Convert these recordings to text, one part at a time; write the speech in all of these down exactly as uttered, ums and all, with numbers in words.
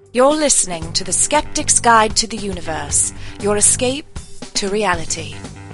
You're listening to The Skeptic's Guide to the Universe, your escape to reality.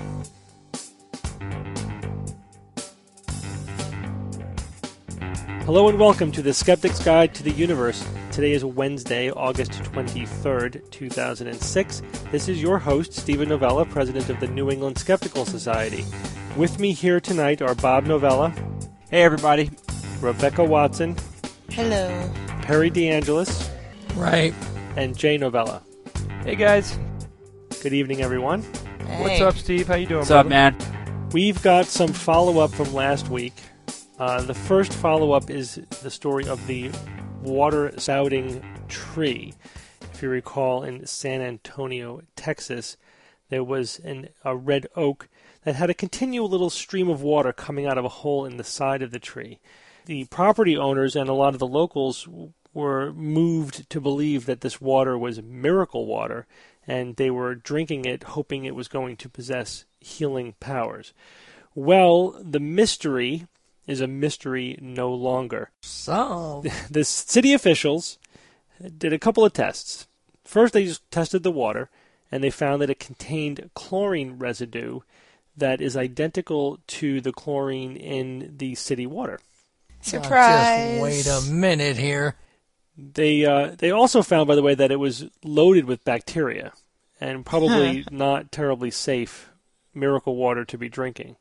Hello and welcome to The Skeptic's Guide to the Universe. Today is Wednesday, August twenty-third, two thousand six. This is your host, Stephen Novella, president of the New England Skeptical Society. With me here tonight are Bob Novella. Hey, everybody. Rebecca Watson. Hello. Perry DeAngelis. Right. And Jay Novella. Hey, guys. Good evening, everyone. Hey. What's up, Steve? How you doing, What's brother? up, man? We've got some follow-up from last week. Uh, the first follow-up is the story of the water-spouting tree. If you recall, in San Antonio, Texas, there was an, a red oak that had a continual little stream of water coming out of a hole in the side of the tree. The property owners and a lot of the locals were moved to believe that this water was miracle water, and they were drinking it hoping it was going to possess healing powers. Well, the mystery is a mystery no longer. So, The city officials did a couple of tests. First, they just tested the water, and they found that it contained chlorine residue that is identical to the chlorine in the city water. Surprise! just wait a minute here. They uh, they also found, by the way, that it was loaded with bacteria and probably Huh. not terribly safe miracle water to be drinking.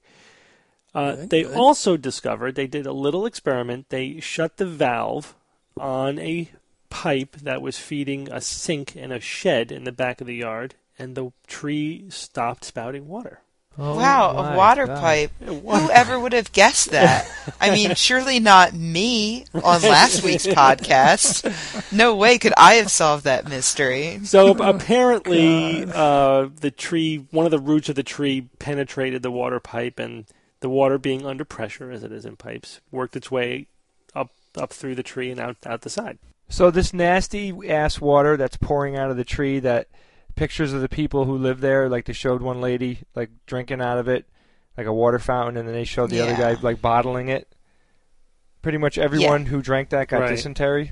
Uh, Good, they good. also discovered, they did a little experiment, they shut the valve on a pipe that was feeding a sink in a shed in the back of the yard, and the tree stopped spouting water. Oh, Wow, my a water God. pipe. What? Whoever would have guessed that? I mean, surely not me on last week's podcast. No way could I have solved that mystery. So apparently, uh, the tree, one of the roots of the tree penetrated the water pipe, and the water, being under pressure, as it is in pipes, worked its way up up through the tree and out out the side. So this nasty-ass water that's pouring out of the tree, that pictures of the people who live there, like they showed one lady, like, drinking out of it, like a water fountain, and then they showed the other Yeah. guy, like, bottling it. Pretty much everyone who drank that got Right. dysentery.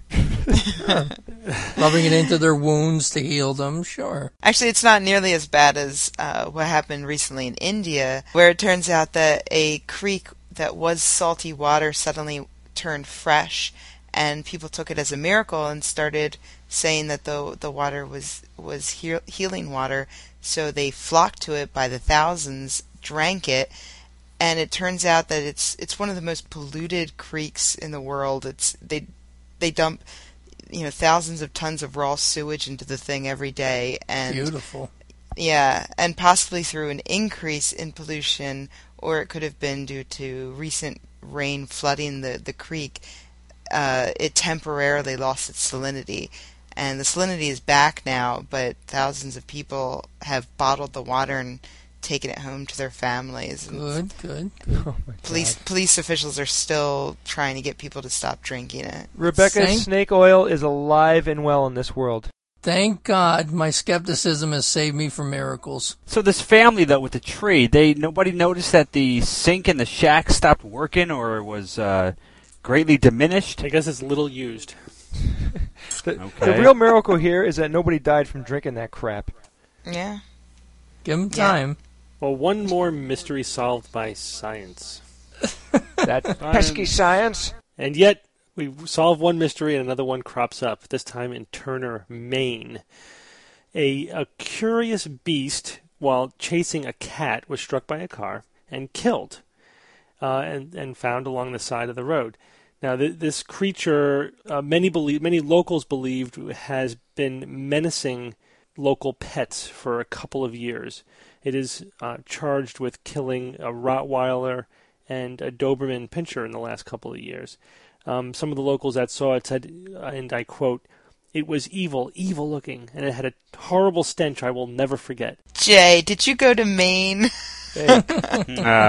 Rubbing it into their wounds to heal them, sure. Actually, it's not nearly as bad as uh, what happened recently in India, where it turns out that a creek that was salty water suddenly turned fresh, and people took it as a miracle and started saying that the the water was was heal, healing water. So they flocked to it by the thousands, drank it, and it turns out that it's it's one of the most polluted creeks in the world. It's they they dump you know thousands of tons of raw sewage into the thing every day, and Beautiful. yeah, and possibly through an increase in pollution, or it could have been due to recent rain flooding the the creek. Uh, it temporarily lost its salinity, and the salinity is back now, but thousands of people have bottled the water and taken it home to their families. And Good, good, good. Oh, my police God. police officials are still trying to get people to stop drinking it. Rebecca, Thank- snake oil is alive and well in this world. Thank God my skepticism has saved me from miracles. So this family, though, with the tree, they nobody noticed that the sink in the shack stopped working or was uh, greatly diminished? I guess it's little used. The, Okay. the real miracle here is that nobody died from drinking that crap. Yeah. Give them Yeah. time. Well, one more mystery solved by science. That pesky science. And yet, we solve one mystery and another one crops up, this time in Turner, Maine. A, a curious beast, while chasing a cat, was struck by a car and killed, uh, and, and found along the side of the road. Now, th- this creature, uh, many believe, many locals believed, has been menacing local pets for a couple of years. It is uh, charged with killing a Rottweiler and a Doberman Pinscher in the last couple of years. Um, some of the locals that saw it said, uh, and I quote, "It was evil, evil looking, and it had a horrible stench I will never forget." Jay, did you go to Maine? Hey, Uh,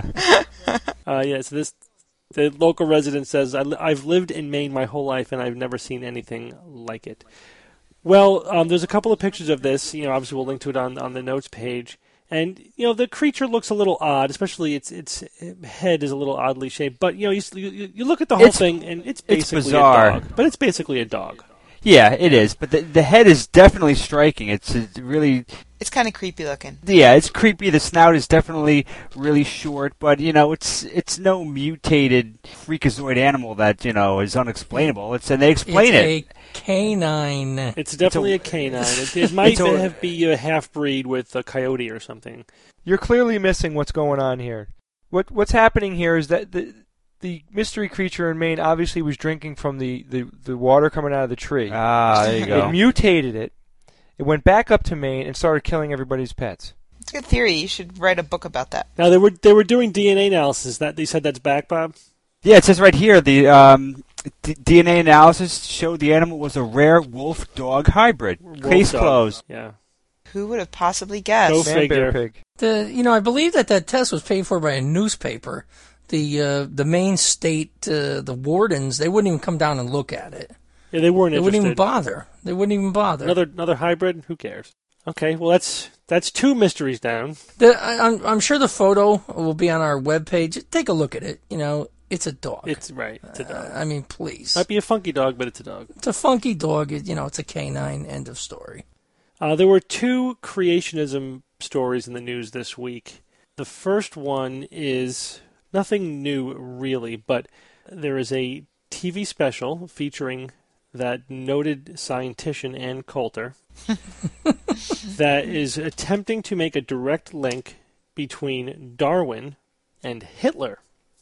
Uh, yeah, so this, the local resident says, I li- I've lived in Maine my whole life, and I've never seen anything like it. Well, um, there's a couple of pictures of this. You know, obviously we'll link to it on, on the notes page. And, you know, the creature looks a little odd, especially its its head is a little oddly shaped. But, you know, you, you, you look at the whole It's- thing, and it's it's basically bizarre. a dog. But it's basically a dog. Yeah, it is. But the the head is definitely striking. It's, it's really. It's kind of creepy looking. Yeah, it's creepy. The snout is definitely really short, but you know, it's it's no mutated freakazoid animal that you know is unexplainable. It's and they explain it's it. A canine. It's definitely It's a, canine. It, it might a- have be a half breed with a coyote or something. You're clearly missing what's going on here. What what's happening here is that the the mystery creature in Maine obviously was drinking from the, the, the water coming out of the tree. Ah, there you go. It mutated it. It went back up to Maine and started killing everybody's pets. It's a good theory. You should write a book about that. Now they were they were doing D N A analysis. That they said that's back, Bob. Yeah, it says right here the um, d- D N A analysis showed the animal was a rare wolf-dog hybrid. Wolf Case dog. closed. Yeah. Who would have possibly Go guessed? Man, figure. bear, pig. The you know I believe that that test was paid for by a newspaper. The uh, the Maine state uh, the wardens they wouldn't even come down and look at it. Yeah, they weren't They interested. wouldn't even bother. They wouldn't even bother. Another another hybrid. Who cares? Okay, well that's that's two mysteries down. The, I, I'm I'm sure the photo will be on our webpage. Take a look at it. You know, it's a dog. It's right. It's a dog. Uh, I mean, please. Might be a funky dog, but it's a dog. It's a funky dog. It, you know, it's a canine. End of story. Uh, there were two creationism stories in the news this week. The first one is nothing new, really, but there is a T V special featuring that noted scientician Ann Coulter that is attempting to make a direct link between Darwin and Hitler.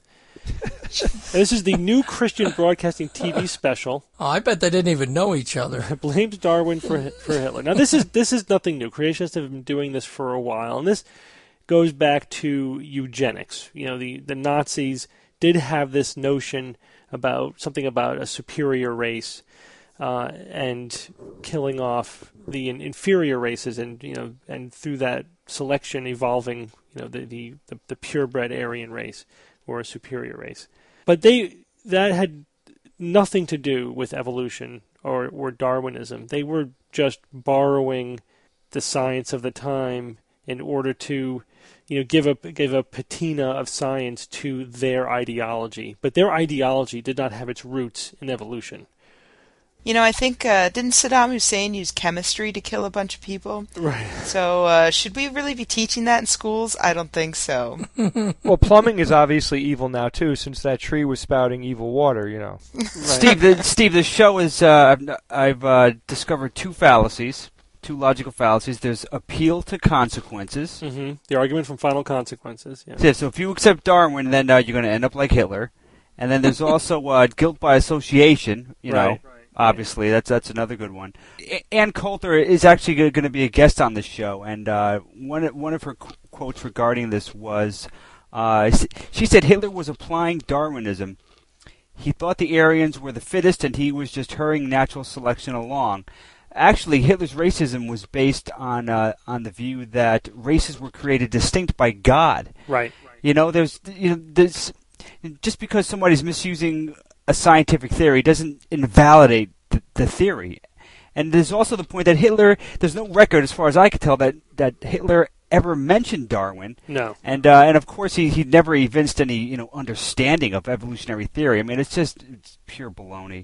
And this is the new Christian Broadcasting T V special. Oh, I bet they didn't even know each other. Blames Darwin for for Hitler. Now this is this is nothing new. Creationists have been doing this for a while, and this goes back to eugenics. You know, the, the Nazis did have this notion about something about a superior race uh, and killing off the in, inferior races, and you know, and through that selection evolving, you know, the the, the, the purebred Aryan race or a superior race. But they that had nothing to do with evolution or, or Darwinism. They were just borrowing the science of the time in order to, you know, give a give a patina of science to their ideology. But their ideology did not have its roots in evolution. You know, I think, uh, didn't Saddam Hussein use chemistry to kill a bunch of people? Right. So, uh, should we really be teaching that in schools? I don't think so. Well, plumbing is obviously evil now, too, since that tree was spouting evil water, you know. Right. Steve, the, Steve, the show is. Uh, I've, I've uh, discovered two fallacies, two logical fallacies. There's appeal to consequences. Mm-hmm. The argument from Final Consequences. Yeah. Yeah, so if you accept Darwin, then uh, you're going to end up like Hitler. And then there's also uh, guilt by association. You know, Right. obviously that's that's another good one. A- Ann Coulter is actually going to be a guest on this show, and uh, one one of her qu- quotes regarding this was, uh, she said Hitler was applying Darwinism. He thought the Aryans were the fittest, and he was just hurrying natural selection along. Actually, Hitler's racism was based on uh, on the view that races were created distinct by God. Right. You know, there's you know, there's just because somebody's misusing a scientific theory doesn't invalidate the, the theory. And there's also the point that Hitler, there's no record, as far as I can tell, that, that Hitler ever mentioned Darwin. No. And uh, and of course he he never evinced any you know understanding of evolutionary theory. I mean, it's just it's pure baloney.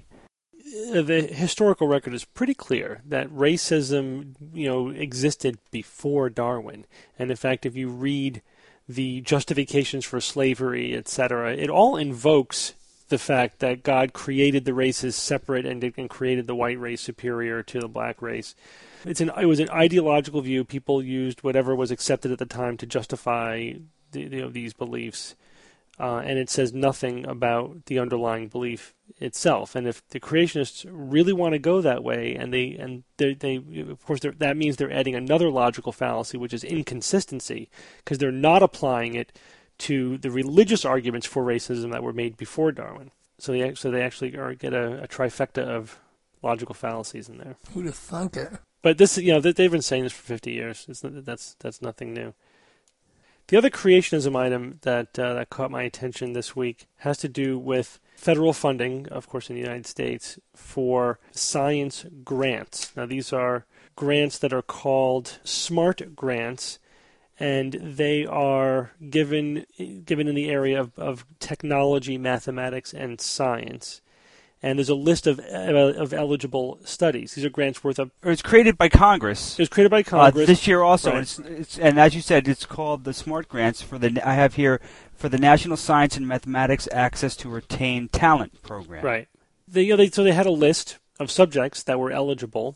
The historical record is pretty clear that racism, you know, existed before Darwin. And in fact, if you read the justifications for slavery, et cetera, it all invokes the fact that God created the races separate and, and created the white race superior to the black race. It's an it was an ideological view. People used whatever was accepted at the time to justify the, you know, these beliefs. Uh, and it says nothing about the underlying belief itself. And if the creationists really want to go that way, and they and they, they of course that means they're adding another logical fallacy, which is inconsistency, because they're not applying it to the religious arguments for racism that were made before Darwin. So they so they actually are, get a, a trifecta of logical fallacies in there. Who'd have thunk it? But this, you know, they've been saying this for fifty years. It's, that's that's nothing new. The other creationism item that uh, that caught my attention this week has to do with federal funding, of course, in the United States, for science grants. Now, these are grants that are called SMART grants, and they are given given in the area of, of technology, mathematics, and science. And there's a list of of eligible studies. These are grants worth of. It was created by Congress. It was created by Congress uh, this year also. Right. It's, it's, and as you said, it's called the SMART grants for the. I have here for the National Science and Mathematics Access to Retain Talent program. Right. They, you know, they, so they had a list of subjects that were eligible,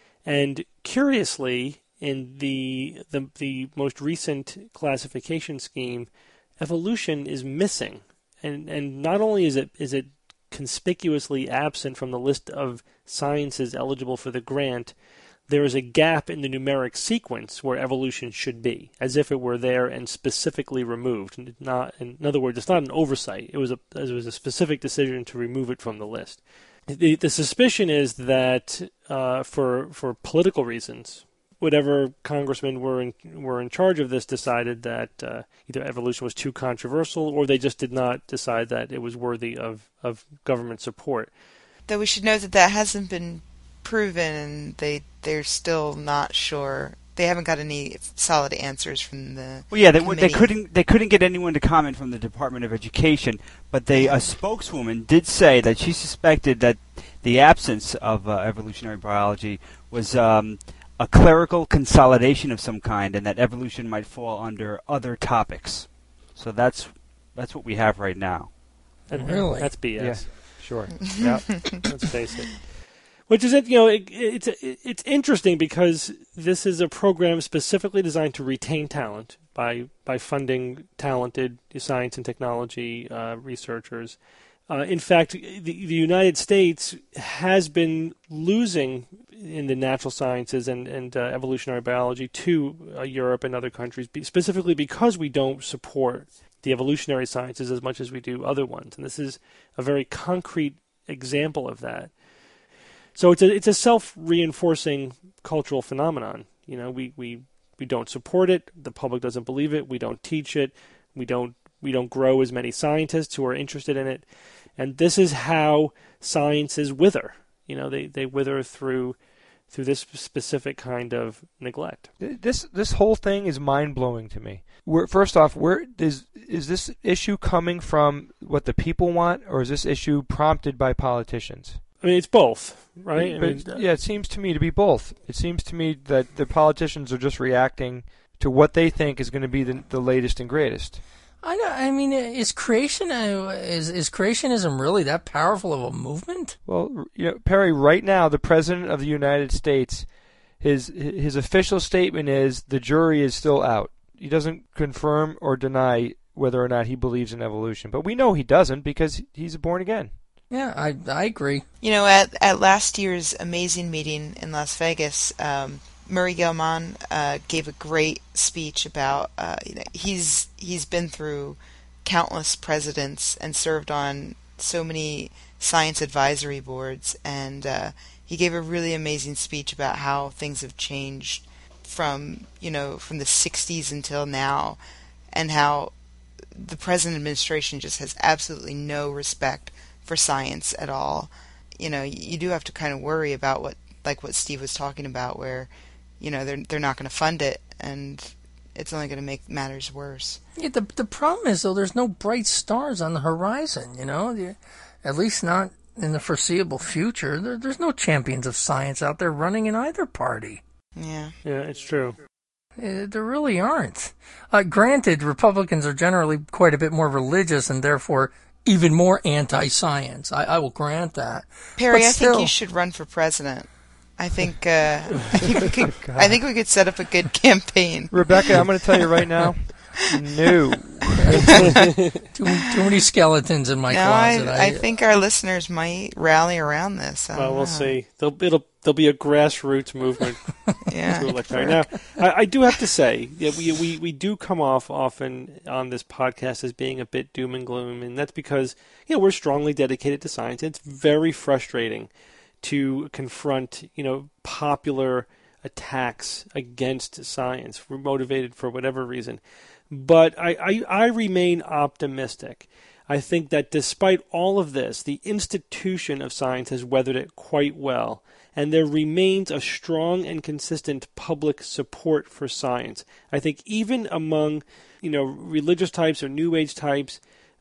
and curiously, in the the the most recent classification scheme, evolution is missing, and and not only is it is it conspicuously absent from the list of sciences eligible for the grant, there is a gap in the numeric sequence where evolution should be, as if it were there and specifically removed. Not, in other words, it's not an oversight. It was a it was a specific decision to remove it from the list. The, the suspicion is that uh, for for political reasons, whatever congressmen were in, were in charge of this decided that uh, either evolution was too controversial, or they just did not decide that it was worthy of, of government support. Though we should note that that hasn't been proven, and they they're still not sure. They haven't got any solid answers from the. Well, yeah, they committee. they couldn't they couldn't get anyone to comment from the Department of Education, but they a spokeswoman did say that she suspected that the absence of uh, evolutionary biology was. Um, a clerical consolidation of some kind, and that evolution might fall under other topics. So that's that's what we have right now. And Really? That's B S. Yeah, sure. Yeah. Let's face it. Which is, it, you know, it, it's it's interesting because this is a program specifically designed to retain talent by by funding talented science and technology uh, researchers. Uh, in fact, the, the United States has been losing in the natural sciences and, and uh, evolutionary biology to uh, Europe and other countries, be, specifically because we don't support the evolutionary sciences as much as we do other ones. And this is a very concrete example of that. So it's a it's a self-reinforcing cultural phenomenon. You know, we, we, we don't support it. The public doesn't believe it. We don't teach it. We don't we don't grow as many scientists who are interested in it. And this is how sciences wither. You know, they, they wither through through this specific kind of neglect. This this whole thing is mind blowing to me. Where, first off, where is is this issue coming from? What the people want, or is this issue prompted by politicians? I mean, it's both, right? But, I mean, yeah, it seems to me to be both. It seems to me that the politicians are just reacting to what they think is going to be the, the latest and greatest. I know. I mean, is creation uh, is is creationism really that powerful of a movement? Well, you know, Perry, right now, the president of the United States, his his official statement is the jury is still out. He doesn't confirm or deny whether or not he believes in evolution, but we know he doesn't because he's born again. Yeah, I I agree. You know, at at last year's amazing meeting in Las Vegas, um, Murray Gell-Mann uh, gave a great speech about uh, you know he's he's been through countless presidents and served on so many science advisory boards, and uh, he gave a really amazing speech about how things have changed from you know from the sixties until now, and how the present administration just has absolutely no respect for science at all. You know, you do have to kind of worry about what like what Steve was talking about, where you know, they're they're not going to fund it, and it's only going to make matters worse. Yeah, the the problem is though, there's no bright stars on the horizon. You know, at least not in the foreseeable future. There, there's no champions of science out there running in either party. Yeah, yeah, it's true. Uh, there really aren't. Uh, granted, Republicans are generally quite a bit more religious and therefore even more anti-science. I, I will grant that. Perry, But I still, think you should run for president. I think uh, I think we could, I think we could set up a good campaign. Rebecca, I'm going to tell you right now, no. too, too many skeletons in my no, closet. I, I think our listeners might rally around this. I Well, don't we'll know. see. There'll, it'll, there'll be a grassroots movement. Yeah. to electronic. Now, I, I do have to say, yeah, we, we we do come off often on this podcast as being a bit doom and gloom, and that's because you know we're strongly dedicated to science. It's very frustrating to confront you know popular attacks against science. We're motivated for whatever reason, but I, I, I remain optimistic. I think that despite all of this, the institution of science has weathered it quite well, and there remains a strong and consistent public support for science. I think even among, you know, religious types or New Age types,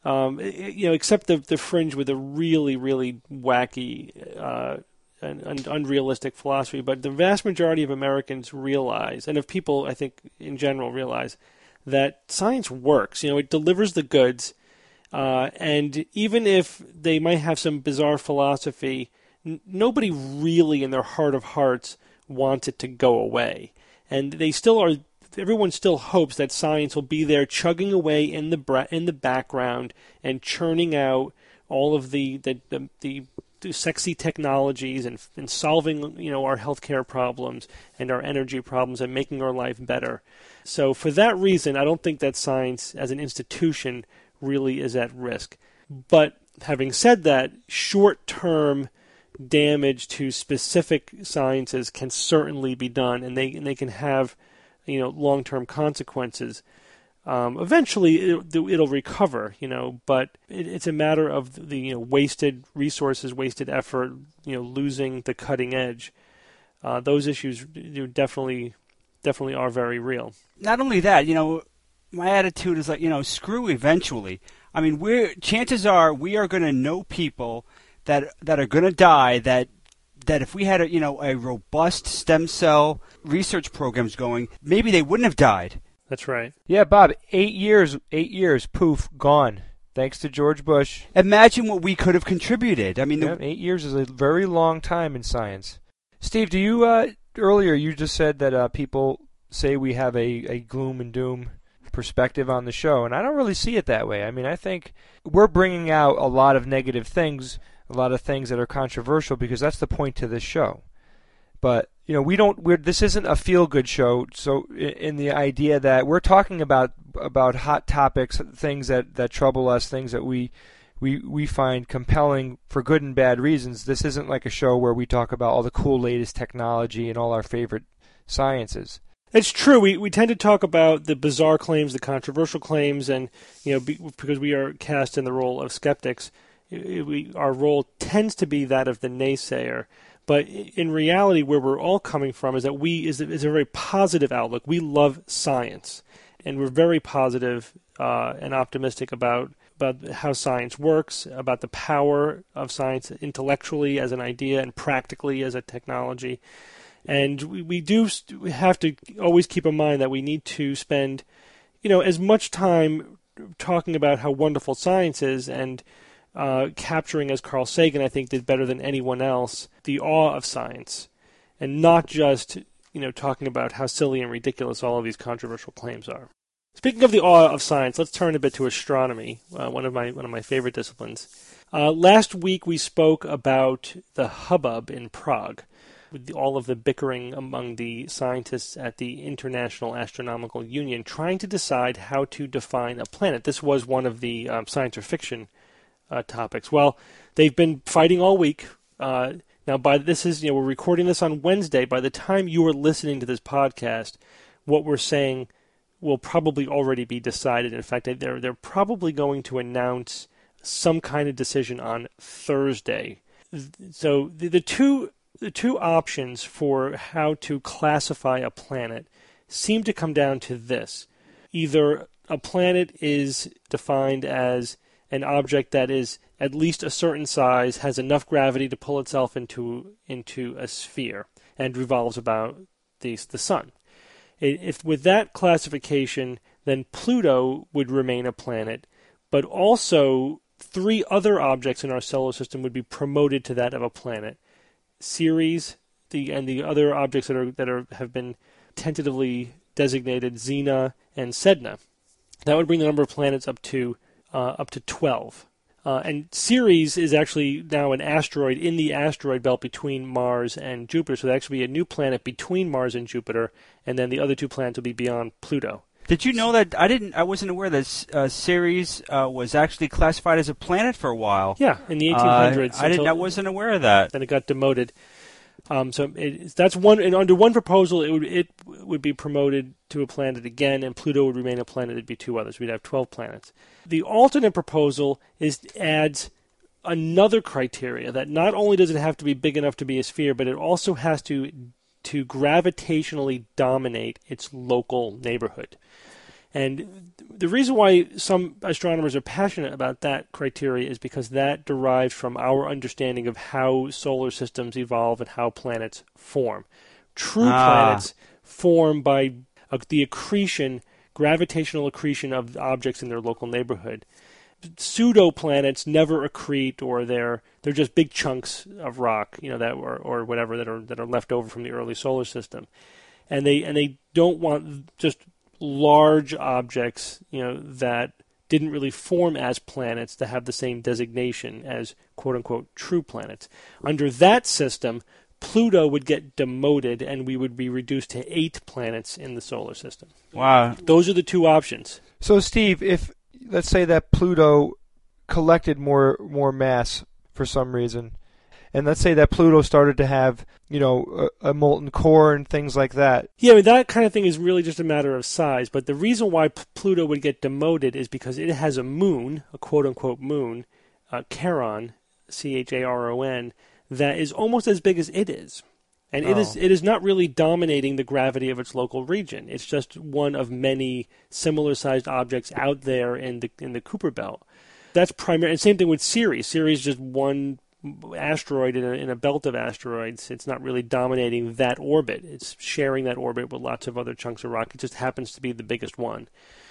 Um, it, you know, except the the fringe with a really, really wacky uh, and, and unrealistic philosophy. But the vast majority of Americans realize, and of people, I think, in general, realize that science works. You know, it delivers the goods. Uh, and even if they might have some bizarre philosophy, n- nobody really in their heart of hearts wants it to go away. And they still are, everyone still hopes that science will be there chugging away in the bra- in the background and churning out all of the, the, the, the, the sexy technologies and, and solving, you know, our healthcare problems and our energy problems and making our life better. So for that reason, I don't think that science as an institution really is at risk. But having said that, short-term damage to specific sciences can certainly be done, and they and they can have, you know, long-term consequences. Um, eventually, it, it'll recover, you know, but it, it's a matter of the you know wasted resources, wasted effort, you know, losing the cutting edge. Uh, those issues you know, definitely definitely are very real. Not only that, you know. My attitude is like, you know, screw eventually. I mean, we're chances are we are going to know people that that are going to die that that if we had a, you know, a robust stem cell research programs going, maybe they wouldn't have died. That's right. Yeah, Bob, eight years, eight years, poof, gone. Thanks to George Bush. Imagine what we could have contributed. I mean, yeah, the, eight years is a very long time in science. Steve, do you, uh, earlier you just said that uh, people say we have a, a gloom and doom perspective on the show, and I don't really see it that way. I mean, I think we're bringing out a lot of negative things, a lot of things that are controversial, because that's the point to this show. But you know, we don't. We're this isn't a feel-good show. So, in the idea that we're talking about about hot topics, things that, that trouble us, things that we we we find compelling for good and bad reasons. This isn't like a show where we talk about all the cool latest technology and all our favorite sciences. It's true. We we tend to talk about the bizarre claims, the controversial claims, and you know, be, because we are cast in the role of skeptics, we, our role tends to be that of the naysayer. But in reality, where we're all coming from is that we is is a very positive outlook. We love science, and we're very positive uh, and optimistic about about how science works, about the power of science intellectually as an idea and practically as a technology. And we, we do st- have to always keep in mind that we need to spend, you know, as much time talking about how wonderful science is and uh, capturing, as Carl Sagan, I think, did better than anyone else, the awe of science, and not just, you know, talking about how silly and ridiculous all of these controversial claims are. Speaking of the awe of science, let's turn a bit to astronomy, uh, one of my one of my favorite disciplines. Uh, last week we spoke about the hubbub in Prague, with all of the bickering among the scientists at the International Astronomical Union trying to decide how to define a planet. This was one of the um, science or fiction uh, topics. Well, they've been fighting all week. Uh, now, by this is, you know, we're recording this on Wednesday. By the time you are listening to this podcast, what we're saying will probably already be decided. In fact, they're they're probably going to announce some kind of decision on Thursday. So the, the two The two options for how to classify a planet seem to come down to this. Either a planet is defined as an object that is at least a certain size, has enough gravity to pull itself into into a sphere, and revolves about the, the sun. If with that classification, then Pluto would remain a planet, but also three other objects in our solar system would be promoted to that of a planet. Ceres, the and the other objects that are that are have been tentatively designated Xena and Sedna. That would bring the number of planets up to uh, up to twelve. Uh, and Ceres is actually now an asteroid in the asteroid belt between Mars and Jupiter, so there actually be a new planet between Mars and Jupiter, and then the other two planets will be beyond Pluto. Did you know that I didn't? I wasn't aware that uh, Ceres uh, was actually classified as a planet for a while. Yeah, in the eighteen hundreds. Uh, I didn't. I wasn't aware of that. Then it got demoted. Um, so it, that's one. And under one proposal, it would it would be promoted to a planet again, and Pluto would remain a planet. It'd be two others. We'd have twelve planets. The alternate proposal is adds another criteria that not only does it have to be big enough to be a sphere, but it also has to to gravitationally dominate its local neighborhood. And the reason why some astronomers are passionate about that criteria is because that derives from our understanding of how solar systems evolve and how planets form. True ah. planets form by uh, the accretion, gravitational accretion of objects in their local neighborhood. Pseudo-planets never accrete, or they're they're just big chunks of rock, you know, that or, or whatever that are that are left over from the early solar system. And they and they don't want just large objects, you know, that didn't really form as planets to have the same designation as quote-unquote true planets. Under that system, Pluto would get demoted and we would be reduced to eight planets in the solar system. Wow. Those are the two options. So, Steve, if, let's say that Pluto collected more more mass for some reason, and let's say that Pluto started to have, you know, a, a molten core and things like that. Yeah, I mean, that kind of thing is really just a matter of size. But the reason why P- Pluto would get demoted is because it has a moon, a quote-unquote moon, uh, Charon, C H A R O N, that is almost as big as it is. And Oh. it is it is not really dominating the gravity of its local region. It's just one of many similar-sized objects out there in the in the Kuiper Belt. That's primary. And same thing with Ceres. Ceres is just one asteroid in a, in a belt of asteroids. It's not really dominating that orbit. It's sharing that orbit with lots of other chunks of rock. It just happens to be the biggest one.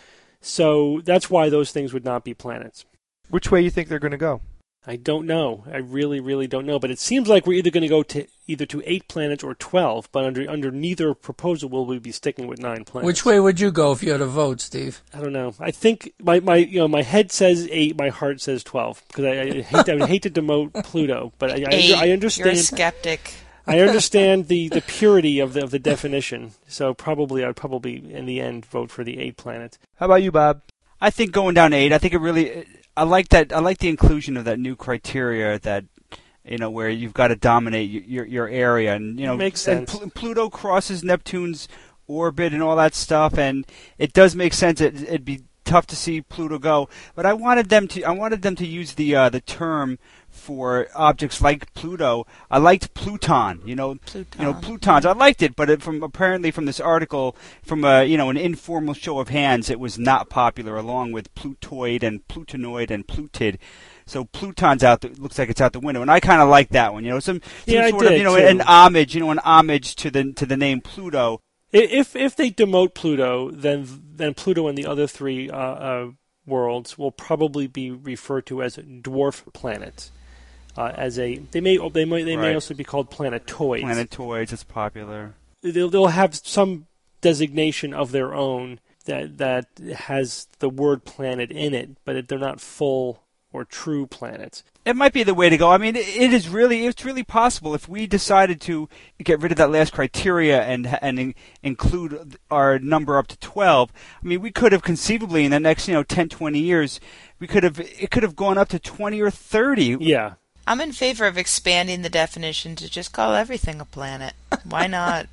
So that's why those things would not be planets. Which way you think they're going to go? I don't know. I really, really don't know. But it seems like we're either going to go to either to eight planets or twelve. But under under neither proposal will we be sticking with nine planets. Which way would you go if you had a vote, Steve? I don't know. I think my, my you know my head says eight, my heart says twelve, because I, I hate I would hate to demote Pluto, but I, Eight. I, I understand. You're a skeptic. I understand the, the purity of the of the definition. So probably I'd probably in the end vote for the eight planets. How about you, Bob? I think going down to eight. I think it really. I like that. I like the inclusion of that new criteria that, you know, where you've got to dominate your your area, and you know, Makes and sense. Pl- Pluto crosses Neptune's orbit and all that stuff, and it does make sense. It, it'd be tough to see Pluto go, but I wanted them to. I wanted them to use the uh, the term for objects like Pluto. I liked Pluton. You know, Pluton. you know Plutons. I liked it, but it, from apparently from this article, from a you know an informal show of hands, it was not popular, along with Plutoid and Plutonoid and Plutid. So Pluton's out. The, looks like it's out the window, and I kind of like that one. You know, some, some Yeah, I sort of did, you know too. an homage. You know, an homage to the to the name Pluto. If if they demote Pluto, then then Pluto and the other three uh, uh, worlds will probably be referred to as dwarf planets. Uh, as a they may they may they may Right. also be called planetoids. Planetoids is popular. They'll they'll have some designation of their own that that has the word planet in it, but they're not full or true planets. It might be the way to go. I mean, it, it is really it's really possible if we decided to get rid of that last criteria and and in, include our number up to twelve. I mean, we could have conceivably in the next you know ten, twenty years, we could have it could have gone up to twenty or thirty. Yeah. I'm in favor of expanding the definition to just call everything a planet. Why not?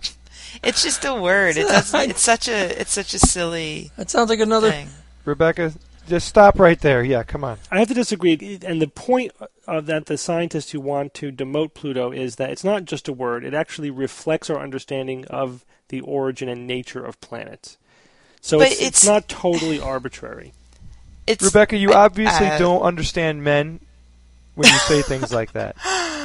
It's just a word. It doesn't. It's such a. It's such a silly That sounds like another. thing. Rebecca, just stop right there. Yeah, come on. I have to disagree. And the point of that the scientists who want to demote Pluto is that it's not just a word. It actually reflects our understanding of the origin and nature of planets. So But it's, it's it's- not totally arbitrary. It's Rebecca, you I- obviously uh, don't understand men when you say things like that.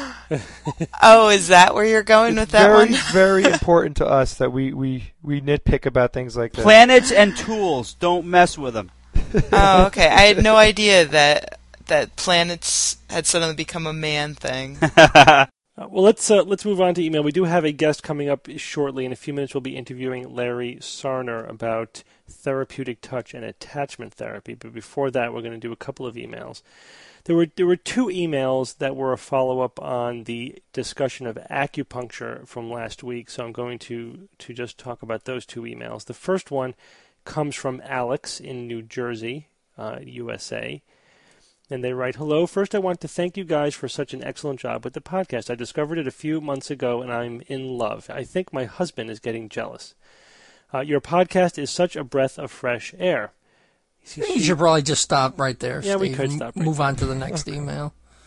Oh, is that where you're going with It's that very, one? very important to us that we, we, we nitpick about things like that. Planets and tools, don't mess with them. Oh, okay. I had no idea that that planets had suddenly become a man thing. Uh, well, let's uh, let's move on to email. We do have a guest coming up shortly. In a few minutes, we'll be interviewing Larry Sarner about therapeutic touch and attachment therapy. But before that, we're going to do a couple of emails. There were there were two emails that were a follow-up on the discussion of acupuncture from last week, so I'm going to, to just talk about those two emails. The first one comes from Alex in New Jersey, uh, U S A, and they write, "Hello, first I want to thank you guys for such an excellent job with the podcast. I discovered it a few months ago, and I'm in love. I think my husband is getting jealous. Uh, your podcast is such a breath of fresh air." You should probably just stop right there. Yeah, we Steve, could and stop right Move on to the next email.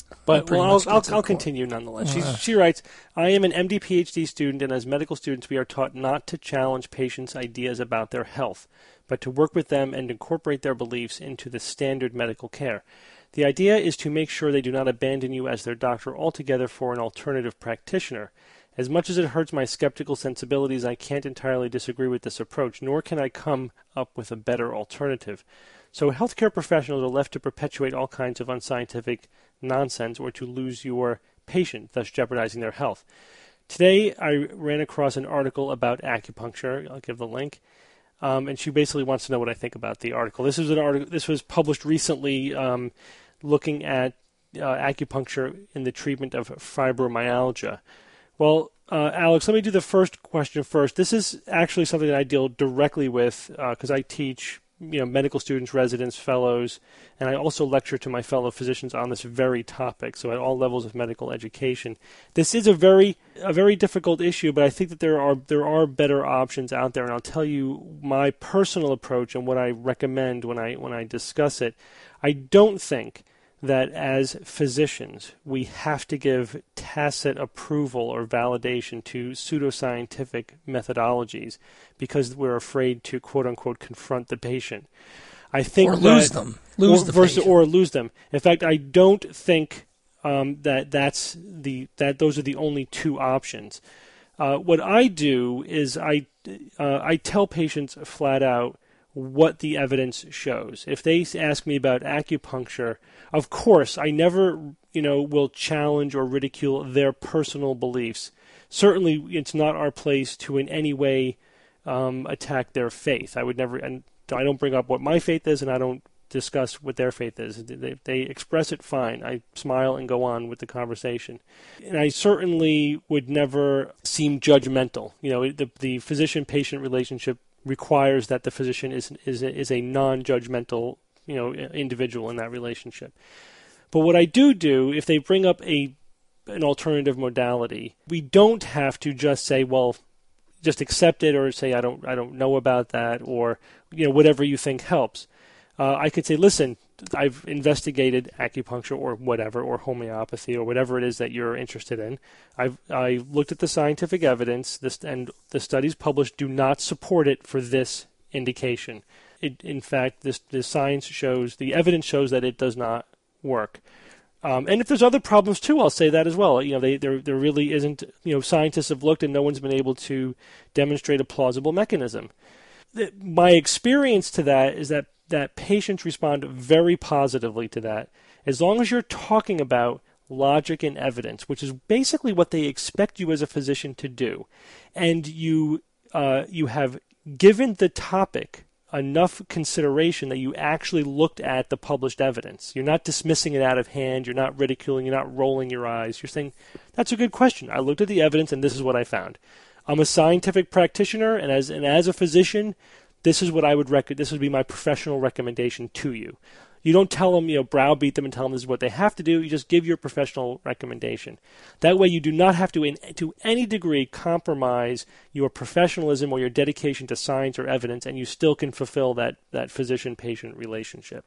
But pretty well, much I'll, I'll, gets it I'll caught. continue nonetheless. Uh. She's, she writes, I am an M D P H D student, and as medical students, we are taught not to challenge patients' ideas about their health, but to work with them and incorporate their beliefs into the standard medical care. The idea is to make sure they do not abandon you as their doctor altogether for an alternative practitioner. As much as it hurts my skeptical sensibilities, I can't entirely disagree with this approach, nor can I come up with a better alternative. So healthcare professionals are left to perpetuate all kinds of unscientific nonsense or to lose your patient, thus jeopardizing their health. Today, I ran across an article about acupuncture. I'll give the link. Um, and she basically wants to know what I think about the article. This was an article. This was published recently, um, looking at uh, acupuncture in the treatment of fibromyalgia. Well, uh, Alex, let me do the first question first. This is actually something that I deal directly with because uh, I teach, you know, medical students, residents, fellows, and I also lecture to my fellow physicians on this very topic. So at all levels of medical education, this is a very a very difficult issue. But I think that there are there are better options out there, and I'll tell you my personal approach and what I recommend when I when I discuss it. I don't think that as physicians we have to give tacit approval or validation to pseudoscientific methodologies because we're afraid to quote-unquote confront the patient. I think or lose that, them. Lose or, the versus, patient. Or lose them. In fact, I don't think um, that that's the that those are the only two options. Uh, what I do is I uh, I tell patients flat out what the evidence shows. If they ask me about acupuncture, of course, I never, you know, will challenge or ridicule their personal beliefs. Certainly, it's not our place to in any way um, attack their faith. I would never, and I don't bring up what my faith is, and I don't discuss what their faith is. They, they express it fine. I smile and go on with the conversation. And I certainly would never seem judgmental. You know, the, the physician-patient relationship requires that the physician is is a, is a non-judgmental, you know, individual in that relationship. But what I do do, if they bring up a an alternative modality, we don't have to just say, well, just accept it, or say I don't I don't know about that, or you know whatever you think helps. Uh, I could say, listen, I've investigated acupuncture or whatever, or homeopathy, or whatever it is that you're interested in. I've I looked at the scientific evidence, this, and the studies published do not support it for this indication. It, in fact, this the science shows, the evidence shows that it does not work. Um, and if there's other problems too, I'll say that as well. You know, they, there there really isn't. You know, scientists have looked and no one's been able to demonstrate a plausible mechanism. The, my experience to that is that. that patients respond very positively to that. As long as you're talking about logic and evidence, which is basically what they expect you as a physician to do, and you uh, you have given the topic enough consideration that you actually looked at the published evidence. You're not dismissing it out of hand. You're not ridiculing. You're not rolling your eyes. You're saying, that's a good question. I looked at the evidence, and this is what I found. I'm a scientific practitioner, and as and as a physician, this is what I would rec- this would be my professional recommendation to you. You don't tell them, you know, browbeat them and tell them this is what they have to do. You just give your professional recommendation. That way you do not have to, in, to any degree, compromise your professionalism or your dedication to science or evidence, and you still can fulfill that, that physician-patient relationship.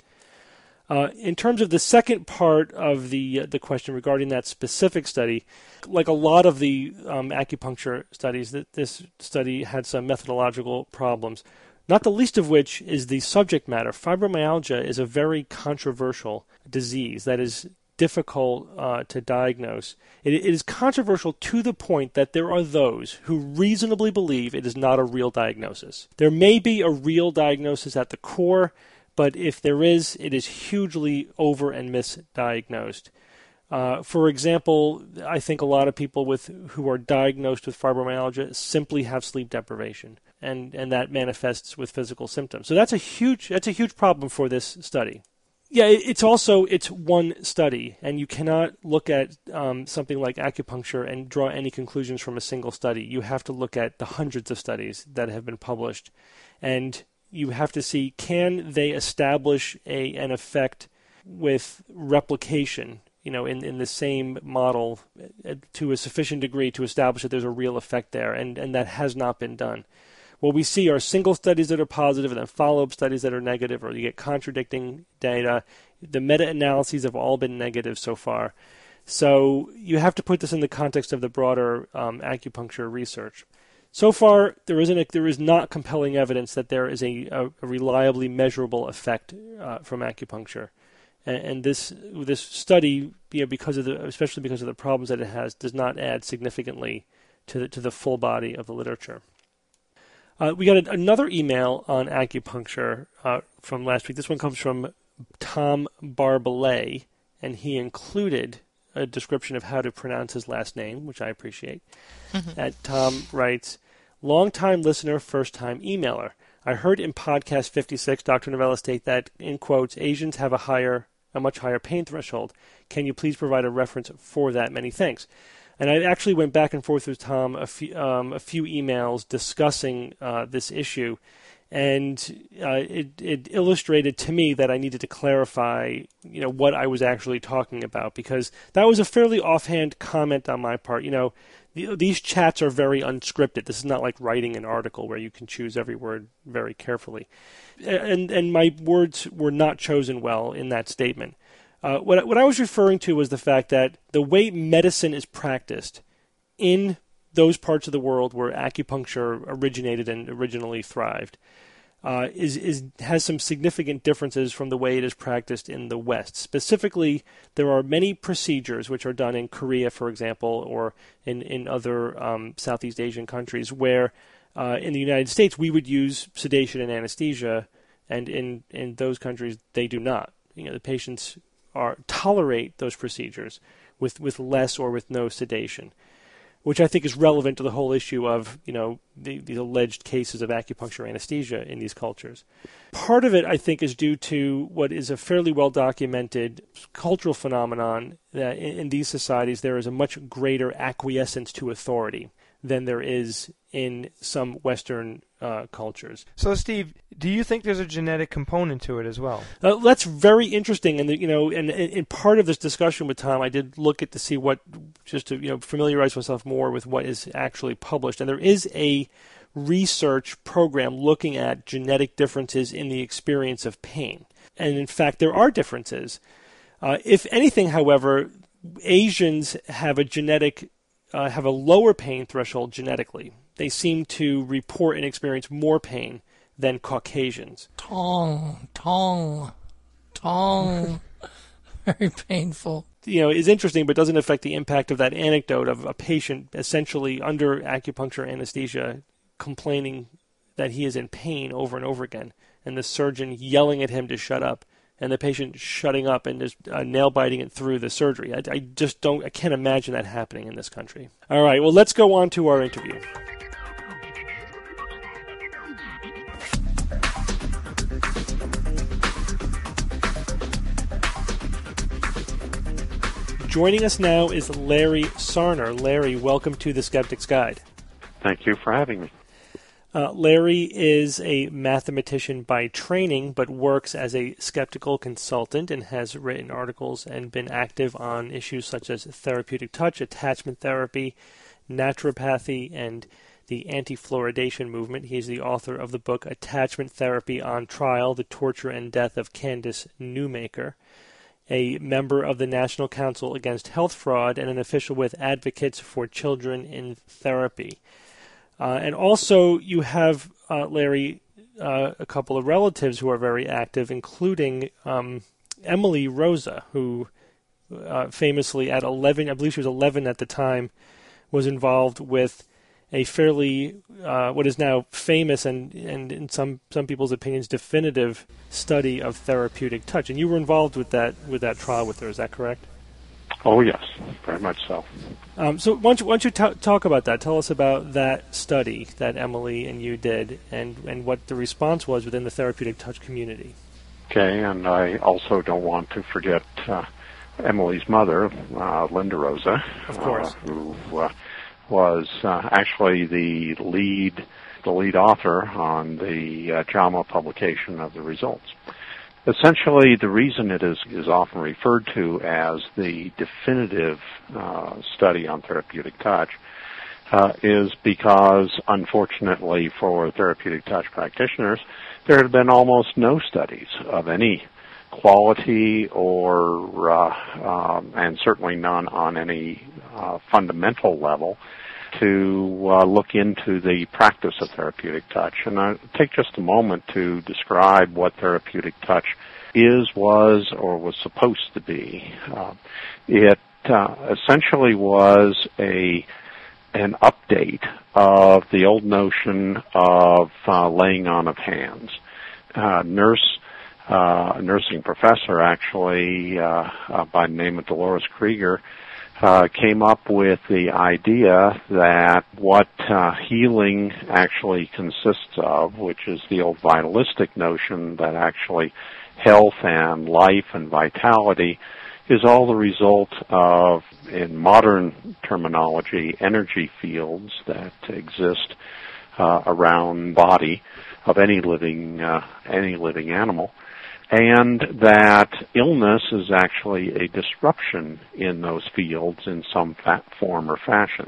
Uh, in terms of the second part of the uh, the question regarding that specific study, like a lot of the um, acupuncture studies, that this study had some methodological problems, not the least of which is the subject matter. Fibromyalgia is a very controversial disease that is difficult uh, to diagnose. It, it is controversial to the point that there are those who reasonably believe it is not a real diagnosis. There may be a real diagnosis at the core, but if there is, it is hugely over and misdiagnosed. Uh, for example, I think a lot of people with who are diagnosed with fibromyalgia simply have sleep deprivation, and, and that manifests with physical symptoms. So that's a huge that's a huge problem for this study. Yeah, it's also it's one study, and you cannot look at um, something like acupuncture and draw any conclusions from a single study. You have to look at the hundreds of studies that have been published, and you have to see, can they establish a an effect with replication, you know, in, in the same model to a sufficient degree to establish that there's a real effect there, and, and that has not been done. what we see are single studies that are positive and then follow-up studies that are negative, or you get contradicting data. The meta-analyses have all been negative so far. So you have to put this in the context of the broader um, acupuncture research. So far, there isn't a, there is not compelling evidence that there is a, a, a reliably measurable effect uh, from acupuncture, and, and this this study, you know, because of the especially because of the problems that it has, does not add significantly to the, to the full body of the literature. Uh, we got a, another email on acupuncture uh, from last week. This one comes from Tom Barbalet, and he included a description of how to pronounce his last name, which I appreciate. Mm-hmm. Uh, Tom writes, long-time listener, first-time emailer. I heard in podcast fifty-six, Doctor Novella state that, in quotes, Asians have a higher, a much higher pain threshold. Can you please provide a reference for that? Many thanks. And I actually went back and forth with Tom a few, um, a few emails discussing uh, this issue, and uh, it, it illustrated to me that I needed to clarify, you know, what I was actually talking about, because that was a fairly offhand comment on my part. You know, the, these chats are very unscripted. This is not like writing an article where you can choose every word very carefully, and and my words were not chosen well in that statement. Uh, what, what I was referring to was the fact that the way medicine is practiced in those parts of the world where acupuncture originated and originally thrived uh, is, is has some significant differences from the way it is practiced in the West. Specifically, there are many procedures which are done in Korea, for example, or in, in other um, Southeast Asian countries where uh, in the United States we would use sedation and anesthesia, and in, in those countries they do not. You know, the patients Are, tolerate those procedures with, with less or with no sedation, which I think is relevant to the whole issue of, you know, the, the alleged cases of acupuncture anesthesia in these cultures. Part of it, I think, is due to what is a fairly well-documented cultural phenomenon that in, in these societies there is a much greater acquiescence to authority than there is in some Western uh, cultures. So, Steve, do you think there's a genetic component to it as well? Uh, that's very interesting, and you know, and in part of this discussion with Tom, I did look at to see what, just to you know, familiarize myself more with what is actually published, and there is a research program looking at genetic differences in the experience of pain, and in fact, there are differences. Uh, if anything, however, Asians have a genetic Uh, have a lower pain threshold genetically. They seem to report and experience more pain than Caucasians. Tong, tong, tong. Very painful. You know, it's interesting, but doesn't affect the impact of that anecdote of a patient essentially under acupuncture anesthesia complaining that he is in pain over and over again, and the surgeon yelling at him to shut up, and the patient shutting up and just uh, nail biting it through the surgery. I, I just don't, I can't imagine that happening in this country. All right, well, let's go on to our interview. Joining us now is Larry Sarner. Larry, welcome to The Skeptic's Guide. Thank you for having me. Uh, Larry is a mathematician by training, but works as a skeptical consultant and has written articles and been active on issues such as therapeutic touch, attachment therapy, naturopathy, and the anti-fluoridation movement. He's the author of the book Attachment Therapy on Trial, The Torture and Death of Candace Newmaker, a member of the National Council Against Health Fraud, and an official with Advocates for Children in Therapy. Uh, and also, you have, uh, Larry, uh, a couple of relatives who are very active, including um, Emily Rosa, who uh, famously at eleven, I believe she was eleven at the time, was involved with a fairly, uh, what is now famous and, and in some, some people's opinions, definitive study of therapeutic touch. And you were involved with that with that trial with her, is that correct? Oh, yes, very much so. Um, so why don't you, why don't you t- talk about that? Tell us about that study that Emily and you did and, and what the response was within the therapeutic touch community. Okay, and I also don't want to forget uh, Emily's mother, uh, Linda Rosa, of course, uh, who uh, was uh, actually the lead, the lead author on the uh, JAMA publication of the results. Essentially, the reason it is, is often referred to as the definitive uh, study on therapeutic touch uh, is because, unfortunately for therapeutic touch practitioners, there had been almost no studies of any quality or, uh, um, and certainly none on any uh, fundamental level to uh, look into the practice of therapeutic touch. And I'll take just a moment to describe what therapeutic touch is, was, or was supposed to be. Uh, it uh, essentially was a an update of the old notion of uh, laying on of hands. Uh, nurse, uh, a nursing professor, actually, uh, uh, by the name of Dolores Krieger, uh, came up with the idea that what uh, healing actually consists of, which is the old vitalistic notion that actually health and life and vitality is all the result of, in modern terminology, energy fields that exist uh, around body of any living uh, any living animal, and that illness is actually a disruption in those fields in some fa- form or fashion.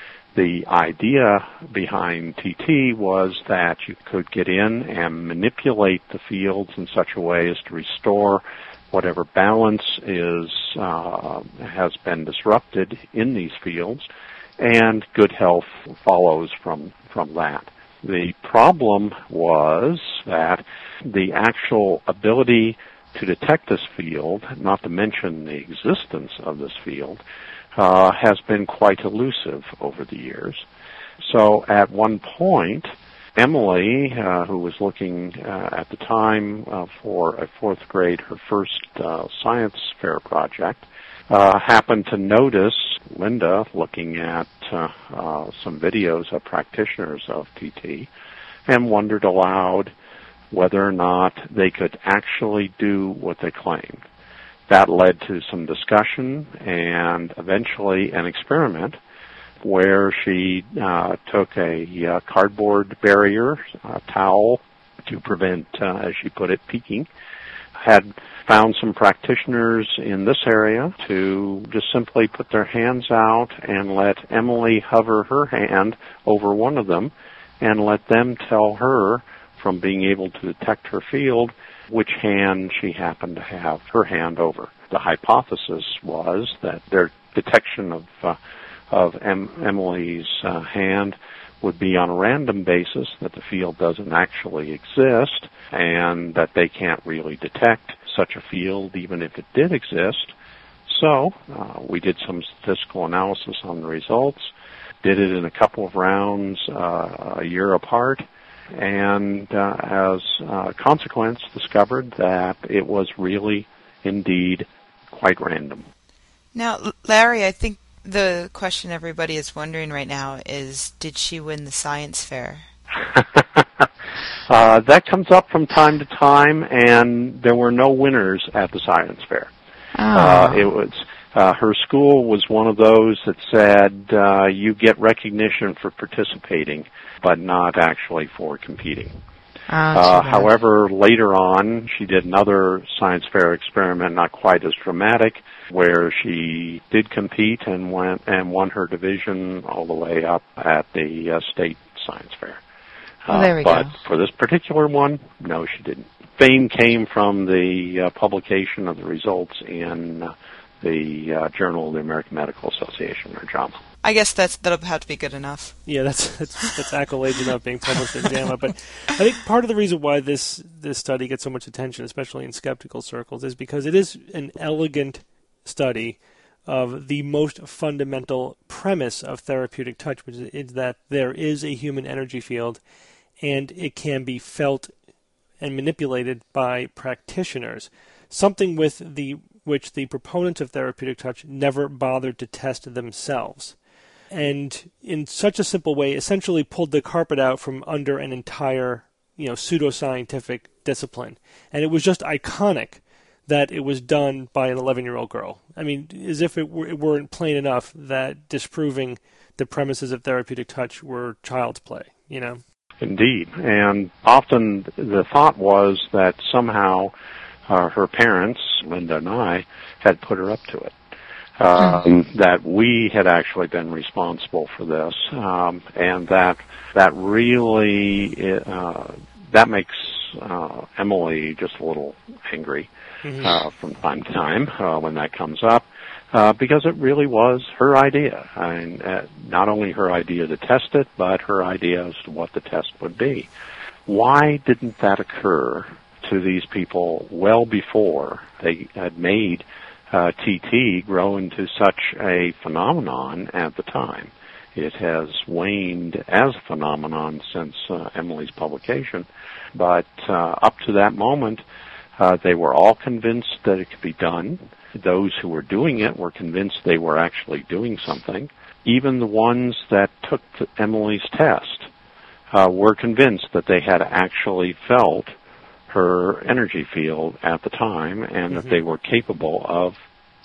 The idea behind T T was that you could get in and manipulate the fields in such a way as to restore whatever balance is uh, has been disrupted in these fields, and good health follows from, from that. The problem was that the actual ability to detect this field, not to mention the existence of this field, uh, has been quite elusive over the years. So at one point, Emily, uh, who was looking uh, at the time uh, for a fourth grade, her first uh, science fair project, uh, happened to notice Linda looking at uh, uh, some videos of practitioners of T T and wondered aloud whether or not they could actually do what they claimed. That led to some discussion and eventually an experiment where she uh, took a uh, cardboard barrier, a towel, to prevent, uh, as she put it, peeking, had found some practitioners in this area to just simply put their hands out and let Emily hover her hand over one of them and let them tell her, from being able to detect her field, which hand she happened to have her hand over. The hypothesis was that their detection of uh, of em- Emily's uh, hand would be on a random basis, that the field doesn't actually exist, and that they can't really detect such a field even if it did exist. So uh, we did some statistical analysis on the results, did it in a couple of rounds uh, a year apart, and uh, as a consequence discovered that it was really indeed quite random. Now, Larry, I think the question everybody is wondering right now is, did she win the science fair? uh, that comes up from time to time, and there were no winners at the science fair. Oh. Uh, it was uh, her school was one of those that said uh, you get recognition for participating, but not actually for competing. Oh, uh, however, later on, she did another science fair experiment, not quite as dramatic, where she did compete and went and won her division all the way up at the uh, state science fair. Uh, oh, there we but go. for this particular one, no, she didn't. Fame came from the uh, publication of the results in uh, the uh, Journal of the American Medical Association, or JAMA. I guess that's that'll have to be good enough. Yeah, that's that's, that's accolades enough being published in JAMA. But I think part of the reason why this this study gets so much attention, especially in skeptical circles, is because it is an elegant study of the most fundamental premise of therapeutic touch, which is that there is a human energy field, and it can be felt and manipulated by practitioners. Something with the which the proponents of therapeutic touch never bothered to test themselves. And in such a simple way, essentially pulled the carpet out from under an entire, you know, pseudoscientific discipline. And it was just iconic that it was done by an eleven-year-old girl. I mean, as if it, were, it weren't plain enough that disproving the premises of therapeutic touch were child's play, you know? Indeed. And often the thought was that somehow uh, her parents, Linda and I, had put her up to it. um, that we had actually been responsible for this, um, and that that really uh, that makes uh, Emily just a little angry mm-hmm. uh, from time to time uh, when that comes up, uh, because it really was her idea, and uh, not only her idea to test it, but her idea as to what the test would be. Why didn't that occur to these people well before they had made uh, T T grow into such a phenomenon at the time? It has waned as a phenomenon since uh, Emily's publication, but uh, up to that moment, uh, they were all convinced that it could be done. Those who were doing it were convinced they were actually doing something. Even the ones that took the, Emily's test uh, were convinced that they had actually felt her energy field at the time and mm-hmm. that they were capable of,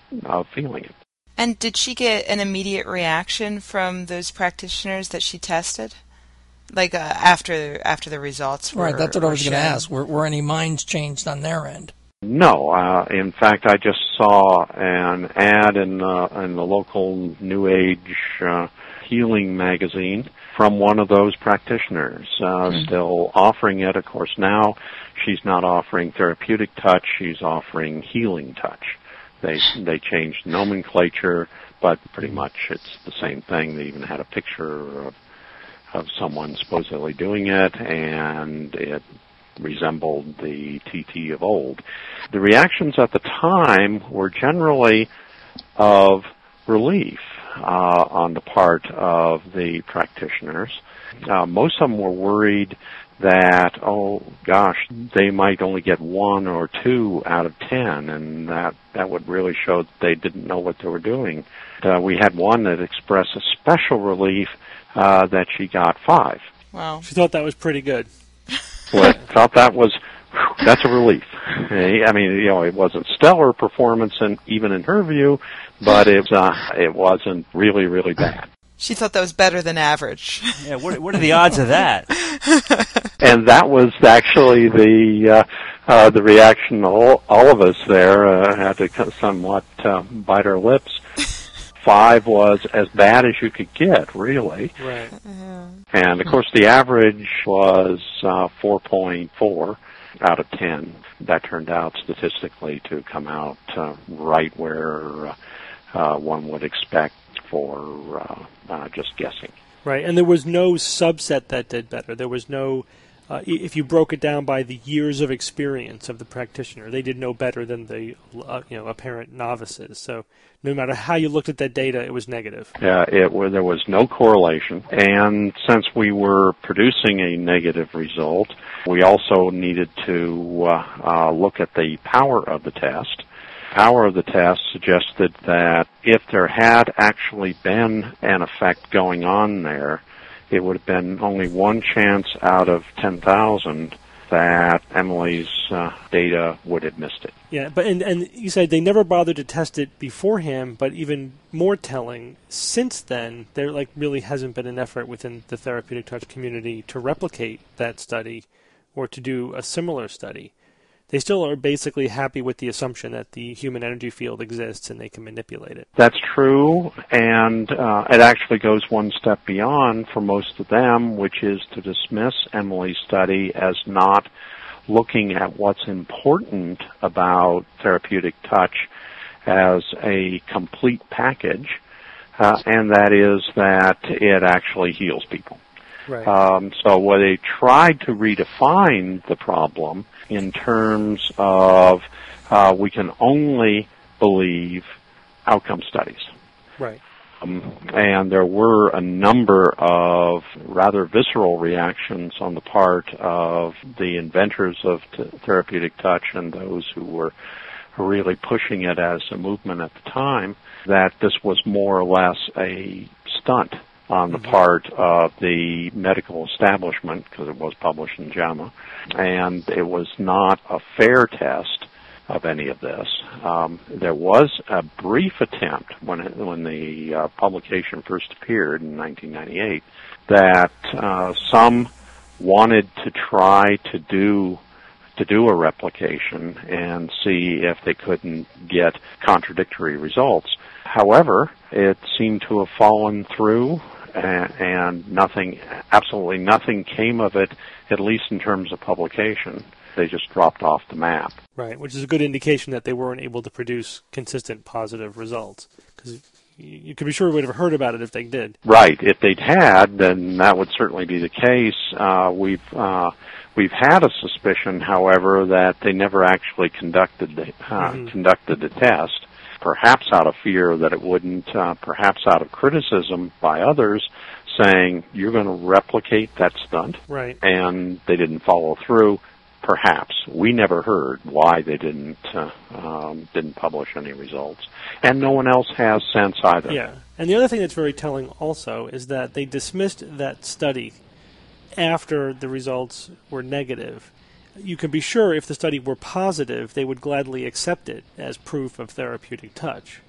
of feeling it. And did she get an immediate reaction from those practitioners that she tested? Like uh, after after the results were Right, that's what I was shown? going to ask. Were, were any minds changed on their end? No. Uh, in fact, I just saw an ad in, uh, in the local New Age uh, healing magazine from one of those practitioners, uh, mm-hmm. still offering it. Of course, now she's not offering therapeutic touch, she's offering healing touch. They they changed nomenclature, but pretty much it's the same thing. They even had a picture of, of someone supposedly doing it, and it resembled the T T of old. The reactions at the time were generally of relief uh, on the part of the practitioners. Uh, most of them were worried that, oh gosh, they might only get one or two out of ten, and that, that would really show that they didn't know what they were doing. Uh, we had one that expressed a special relief uh, that she got five. Wow. She thought that was pretty good. Well, I thought that was, whew, that's a relief. I mean, you know, it wasn't stellar performance, and even in her view, but it, uh, it wasn't really, really bad. She thought that was better than average. Yeah, what, what are the odds of that? And that was actually the uh, uh, the reaction. All, all of us there uh, had to somewhat uh, bite our lips. Five was as bad as you could get, really. Right. Yeah. And, of course, the average was uh, four point four out of ten. That turned out statistically to come out uh, right where uh, uh, one would expect for uh, uh, just guessing. Right, and there was no subset that did better. There was no, uh, if you broke it down by the years of experience of the practitioner, they did no better than the uh, you know apparent novices. So no matter how you looked at that data, it was negative. Yeah, it were, there was no correlation, and since we were producing a negative result, we also needed to uh, uh, look at the power of the test. Power of the test suggested that if there had actually been an effect going on there, it would have been only one chance out of ten thousand that Emily's uh, data would have missed it. Yeah, but and, and you said they never bothered to test it beforehand, but even more telling, since then, there like really hasn't been an effort within the therapeutic touch community to replicate that study or to do a similar study. They still are basically happy with the assumption that the human energy field exists and they can manipulate it. That's true, and uh, it actually goes one step beyond for most of them, which is to dismiss Emily's study as not looking at what's important about therapeutic touch as a complete package, uh, and that is that it actually heals people. Right. Um, so where they tried to redefine the problem in terms of uh, we can only believe outcome studies. Right. Um, and there were a number of rather visceral reactions on the part of the inventors of t- therapeutic touch and those who were really pushing it as a movement at the time, that this was more or less a stunt on the part of the medical establishment, because it was published in JAMA, and it was not a fair test of any of this. Um, there was a brief attempt when it, when the uh, publication first appeared in nineteen ninety-eight that uh, some wanted to try to do to do a replication and see if they couldn't get contradictory results. However, it seemed to have fallen through, and, and nothing, absolutely nothing came of it, at least in terms of publication. They just dropped off the map. Right, which is a good indication that they weren't able to produce consistent positive results. Because you could be sure we would have heard about it if they did. Right. If they'd had, then that would certainly be the case. Uh, we've uh, we've had a suspicion, however, that they never actually conducted the uh, mm-hmm. conducted the test. Perhaps out of fear that it wouldn't. Uh, perhaps out of criticism by others, saying you're going to replicate that stunt, right? And they didn't follow through. Perhaps we never heard why they didn't uh, um, didn't publish any results, and no one else has since either. Yeah, and the other thing that's very telling also is that they dismissed that study after the results were negative. You can be sure if the study were positive, they would gladly accept it as proof of therapeutic touch.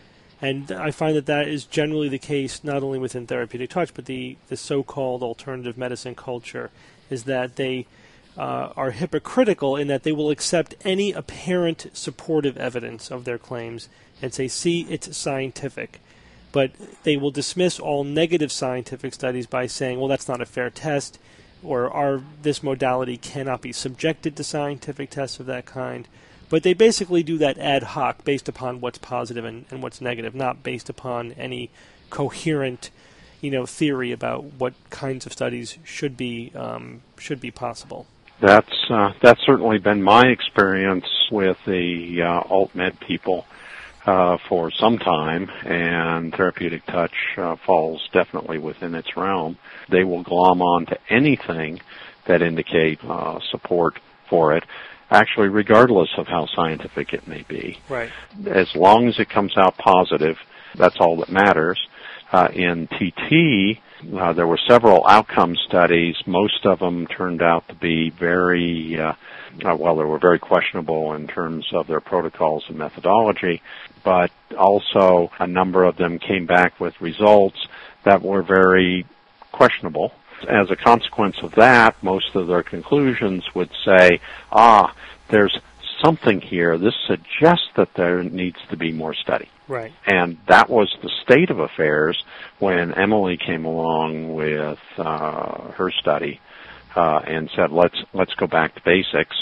And I find that that is generally the case not only within therapeutic touch, but the, the so-called alternative medicine culture, is that they uh, are hypocritical in that they will accept any apparent supportive evidence of their claims and say, see, it's scientific. But they will dismiss all negative scientific studies by saying, well, that's not a fair test, or our this modality cannot be subjected to scientific tests of that kind. But they basically do that ad hoc based upon what's positive and, and what's negative, not based upon any coherent, you know, theory about what kinds of studies should be um, should be possible. That's uh, that's certainly been my experience with the uh, alt-med people uh, for some time, and therapeutic touch uh, falls definitely within its realm. They will glom on to anything that indicate uh, support for it, actually regardless of how scientific it may be. Right. As long as it comes out positive, that's all that matters. Uh, in T T, uh, there were several outcome studies. Most of them turned out to be very, uh, uh, well, they were very questionable in terms of their protocols and methodology, but also a number of them came back with results that were very questionable. As a consequence of that, most of their conclusions would say, ah, there's something here. This suggests that there needs to be more study. Right. And that was the state of affairs when Emily came along with uh, her study uh, and said, let's let's go back to basics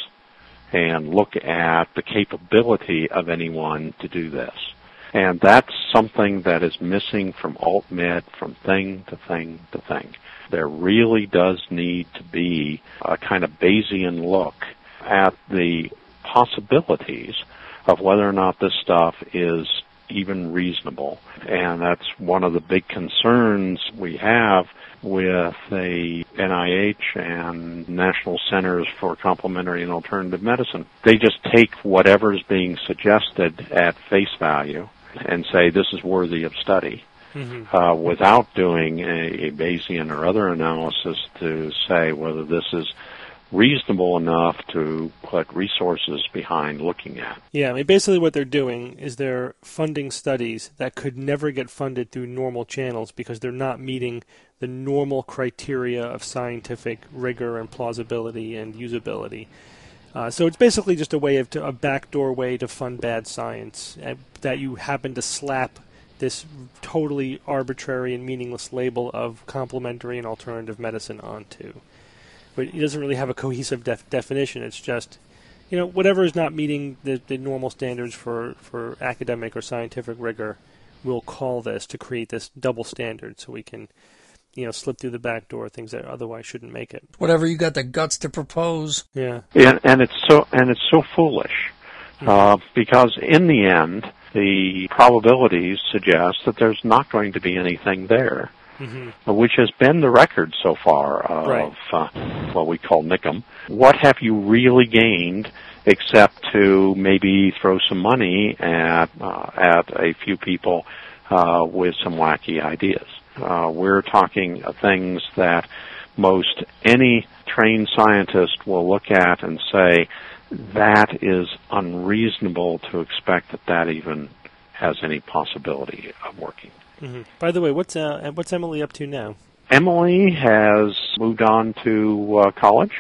and look at the capability of anyone to do this. And that's something that is missing from alt-med, from thing to thing to thing. There really does need to be a kind of Bayesian look at the possibilities of whether or not this stuff is even reasonable. And that's one of the big concerns we have with the N I H and National Centers for Complementary and Alternative Medicine. They just take whatever is being suggested at face value and say this is worthy of study. Mm-hmm. Uh, without doing a, a Bayesian or other analysis to say whether this is reasonable enough to put resources behind looking at. Yeah, I mean, basically what they're doing is they're funding studies that could never get funded through normal channels because they're not meeting the normal criteria of scientific rigor and plausibility and usability. Uh, so it's basically just a way of to, a backdoor way to fund bad science uh, that you happen to slap this totally arbitrary and meaningless label of complementary and alternative medicine onto. But it doesn't really have a cohesive def- definition. It's just, you know, whatever is not meeting the, the normal standards for, for academic or scientific rigor, we'll call this to create this double standard so we can, you know, slip through the back door things that otherwise shouldn't make it. Whatever you got the guts to propose. Yeah. And, and it's so and it's so foolish mm-hmm. uh, because in the end, the probabilities suggest that there's not going to be anything there. Mm-hmm. Which has been the record so far of right. uh, what we call N I C M. What have you really gained except to maybe throw some money at uh, at a few people uh, with some wacky ideas? Uh, we're talking uh, things that most any trained scientist will look at and say, that is unreasonable to expect that that even has any possibility of working. Mm-hmm. By the way, what's uh, what's Emily up to now? Emily has moved on to uh, college.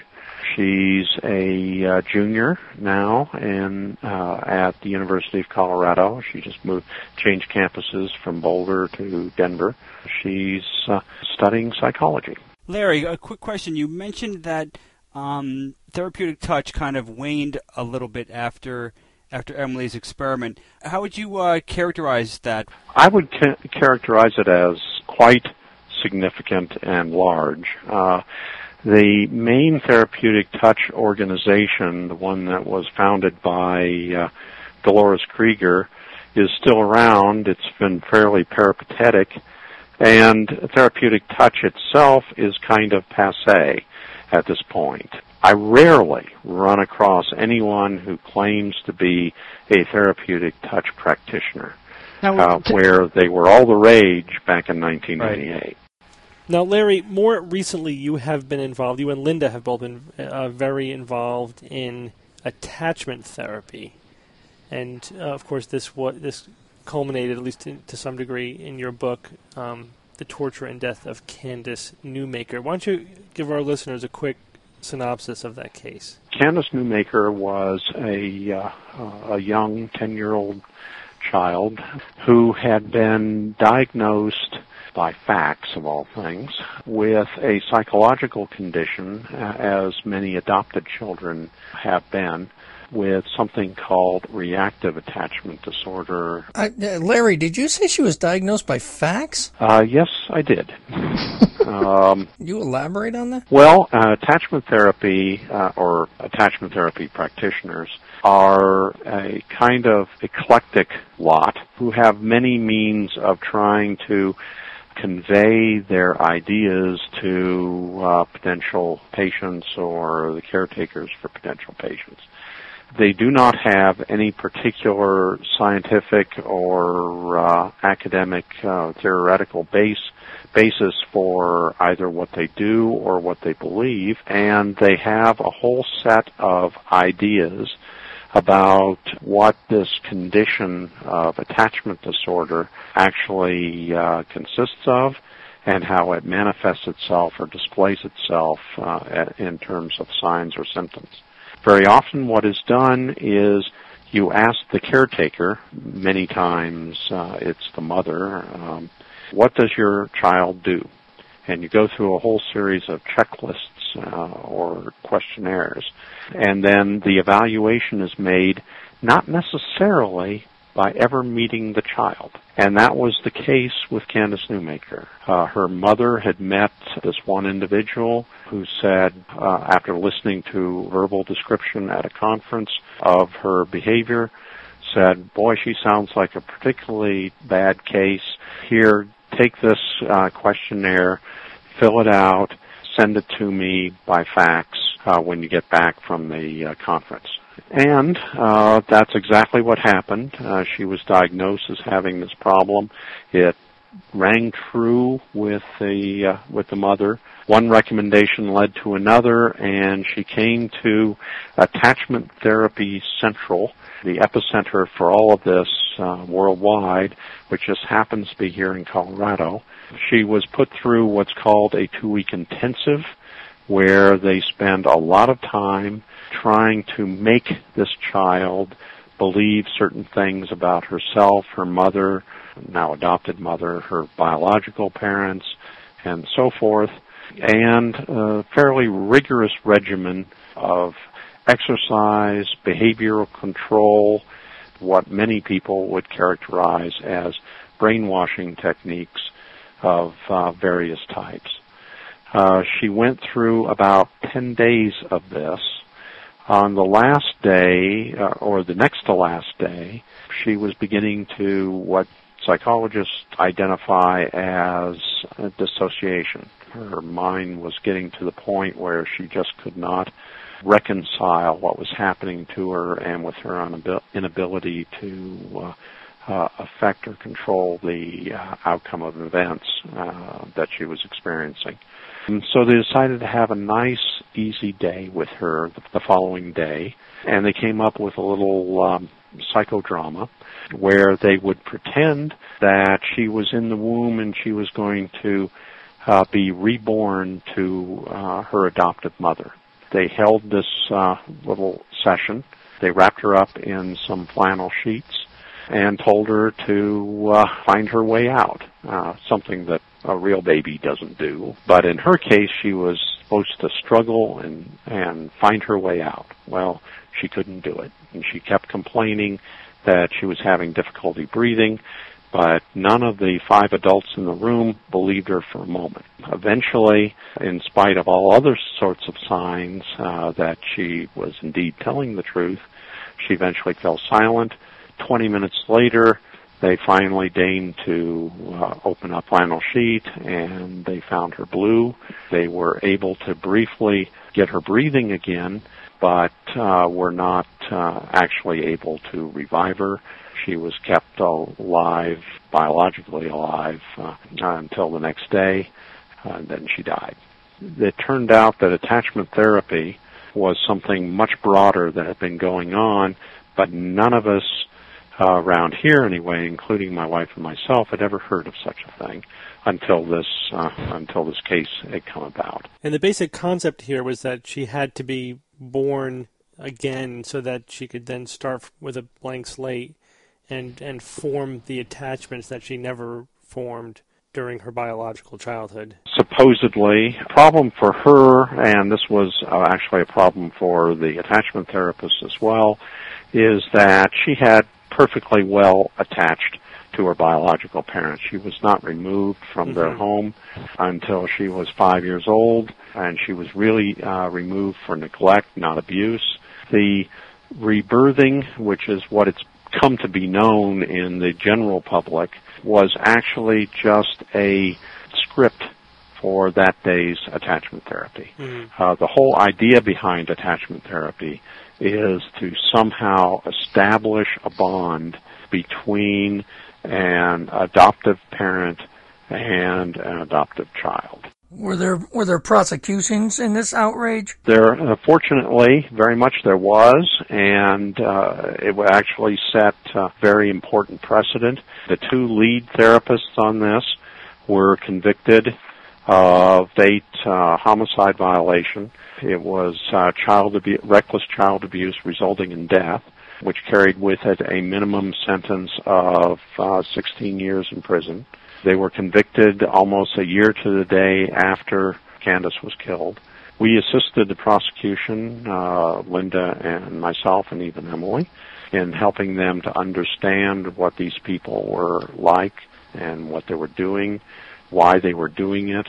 She's a uh, junior now in, uh, at the University of Colorado. She just moved, changed campuses from Boulder to Denver. She's uh, studying psychology. Larry, a quick question. You mentioned that um, therapeutic touch kind of waned a little bit after after Emily's experiment. How would you uh, characterize that? I would ca- characterize it as quite significant and large. Uh, the main therapeutic touch organization, the one that was founded by uh, Dolores Krieger, is still around. It's been fairly peripatetic, and therapeutic touch itself is kind of passé at this point. I rarely run across anyone who claims to be a therapeutic touch practitioner, now, uh, t- where they were all the rage back in nineteen ninety-eight. Right. Now, Larry, more recently you have been involved, you and Linda have both been uh, very involved in attachment therapy. And, uh, of course, this what this culminated, at least to, to some degree, in your book, um, The Torture and Death of Candace Newmaker. Why don't you give our listeners a quick synopsis of that case? Candace Newmaker was a, uh, a young ten-year-old child who had been diagnosed by fax, of all things, with a psychological condition, as many adopted children have been, with something called reactive attachment disorder. Uh, Larry, did you say she was diagnosed by fax? Uh, yes, I did. um, you elaborate on that? Well, uh, attachment therapy, uh, or attachment therapy practitioners, are a kind of eclectic lot who have many means of trying to convey their ideas to uh, potential patients or the caretakers for potential patients. They do not have any particular scientific or uh, academic uh, theoretical base basis for either what they do or what they believe, and they have a whole set of ideas about what this condition of attachment disorder actually uh, consists of and how it manifests itself or displays itself uh, in terms of signs or symptoms. Very often what is done is you ask the caretaker, many times uh, it's the mother, um, what does your child do? And you go through a whole series of checklists uh, or questionnaires. And then the evaluation is made not necessarily by ever meeting the child. And that was the case with Candace Newmaker. Uh, her mother had met this one individual who said, uh, after listening to verbal description at a conference of her behavior, said, boy, she sounds like a particularly bad case. Here, take this uh, questionnaire, fill it out, send it to me by fax uh, when you get back from the uh, conference. And uh, that's exactly what happened. Uh, she was diagnosed as having this problem. It rang true with the uh, with the mother. One recommendation led to another, and she came to Attachment Therapy Central, the epicenter for all of this uh, worldwide, which just happens to be here in Colorado. She was put through what's called a two-week intensive, where they spend a lot of time trying to make this child believe certain things about herself, her mother, now adopted mother, her biological parents, and so forth, and a fairly rigorous regimen of exercise, behavioral control, what many people would characterize as brainwashing techniques of uh, various types. Uh, she went through about ten days of this. On the last day, uh, or the next to last day, she was beginning to what psychologists identify as uh, dissociation. Her mind was getting to the point where she just could not reconcile what was happening to her, and with her inability to uh, uh, affect or control the uh, outcome of events uh, that she was experiencing. And so they decided to have a nice, easy day with her the following day, and they came up with a little um, psychodrama where they would pretend that she was in the womb and she was going to uh, be reborn to uh, her adoptive mother. they held this uh, little session. They wrapped her up in some flannel sheets and told her to uh, find her way out, uh, something that a real baby doesn't do. But in her case, she was supposed to struggle and, and find her way out. Well, she couldn't do it, and she kept complaining that she was having difficulty breathing, but none of the five adults in the room believed her for a moment. Eventually, in spite of all other sorts of signs uh, that she was indeed telling the truth, she eventually fell silent. Twenty minutes later, they finally deigned to uh, open up flannel sheet, and they found her blue. They were able to briefly get her breathing again, but uh, were not uh, actually able to revive her. She was kept alive, biologically alive, uh, until the next day, uh, and then she died. It turned out that attachment therapy was something much broader that had been going on, but none of us uh, around here anyway, including my wife and myself, had ever heard of such a thing until this uh, until this case had come about. And the basic concept here was that she had to be born again so that she could then start with a blank slate and and form the attachments that she never formed during her biological childhood. Supposedly, a problem for her, and this was uh, actually a problem for the attachment therapist as well, is that she had perfectly well attached to her biological parents. She was not removed from mm-hmm. their home until she was five years old, and she was really uh, removed for neglect, not abuse. The rebirthing, which is what it's come to be known in the general public, was actually just a script for that day's attachment therapy. Mm-hmm. Uh, the whole idea behind attachment therapy is to somehow establish a bond between an adoptive parent and an adoptive child. Were there were there prosecutions in this outrage? There, uh, fortunately, very much there was, and uh, it actually set a very important precedent. The two lead therapists on this were convicted of eight uh, homicide violation. It was uh, child abu- reckless child abuse resulting in death, which carried with it a minimum sentence of uh, sixteen years in prison. They were convicted almost a year to the day after Candace was killed. We assisted the prosecution, uh, Linda and myself and even Emily, in helping them to understand what these people were like and what they were doing, why they were doing it,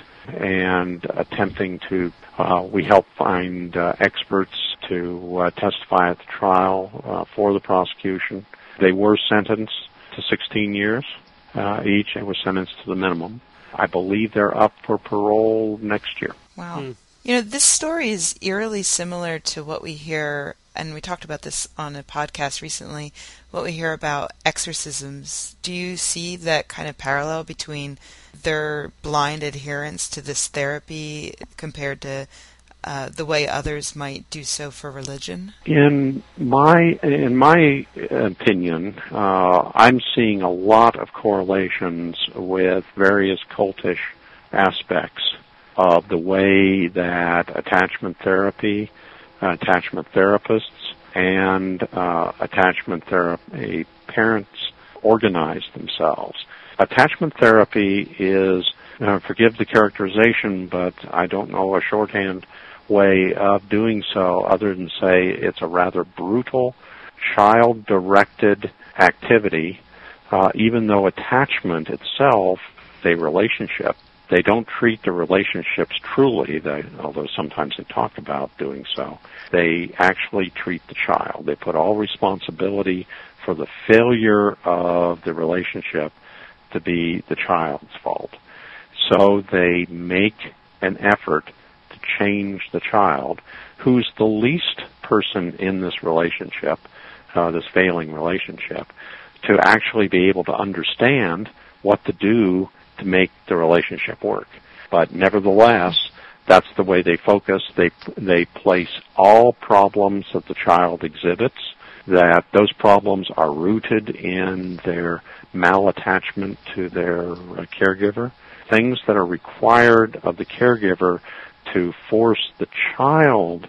and attempting to, uh, we helped find uh, experts to uh, testify at the trial uh, for the prosecution. They were sentenced to sixteen years. Uh, each and were sentenced to the minimum. I believe they're up for parole next year. Wow. Mm. You know, this story is eerily similar to what we hear, and we talked about this on a podcast recently, what we hear about exorcisms. Do you see that kind of parallel between their blind adherence to this therapy compared to Uh, the way others might do so for religion? In my in my opinion, uh, I'm seeing a lot of correlations with various cultish aspects of the way that attachment therapy, uh, attachment therapists, and uh, attachment therapy parents organize themselves. Attachment therapy is, uh, forgive the characterization, but I don't know a shorthand way of doing so other than say it's a rather brutal, child-directed activity, uh, even though attachment itself, a relationship, they don't treat the relationships truly, they, although sometimes they talk about doing so. They actually treat the child. They put all responsibility for the failure of the relationship to be the child's fault. So they make an effort change the child, who's the least person in this relationship, uh, this failing relationship, to actually be able to understand what to do to make the relationship work. But nevertheless, that's the way they focus. They they place all problems that the child exhibits, that those problems are rooted in their malattachment to their uh, caregiver, things that are required of the caregiver to force the child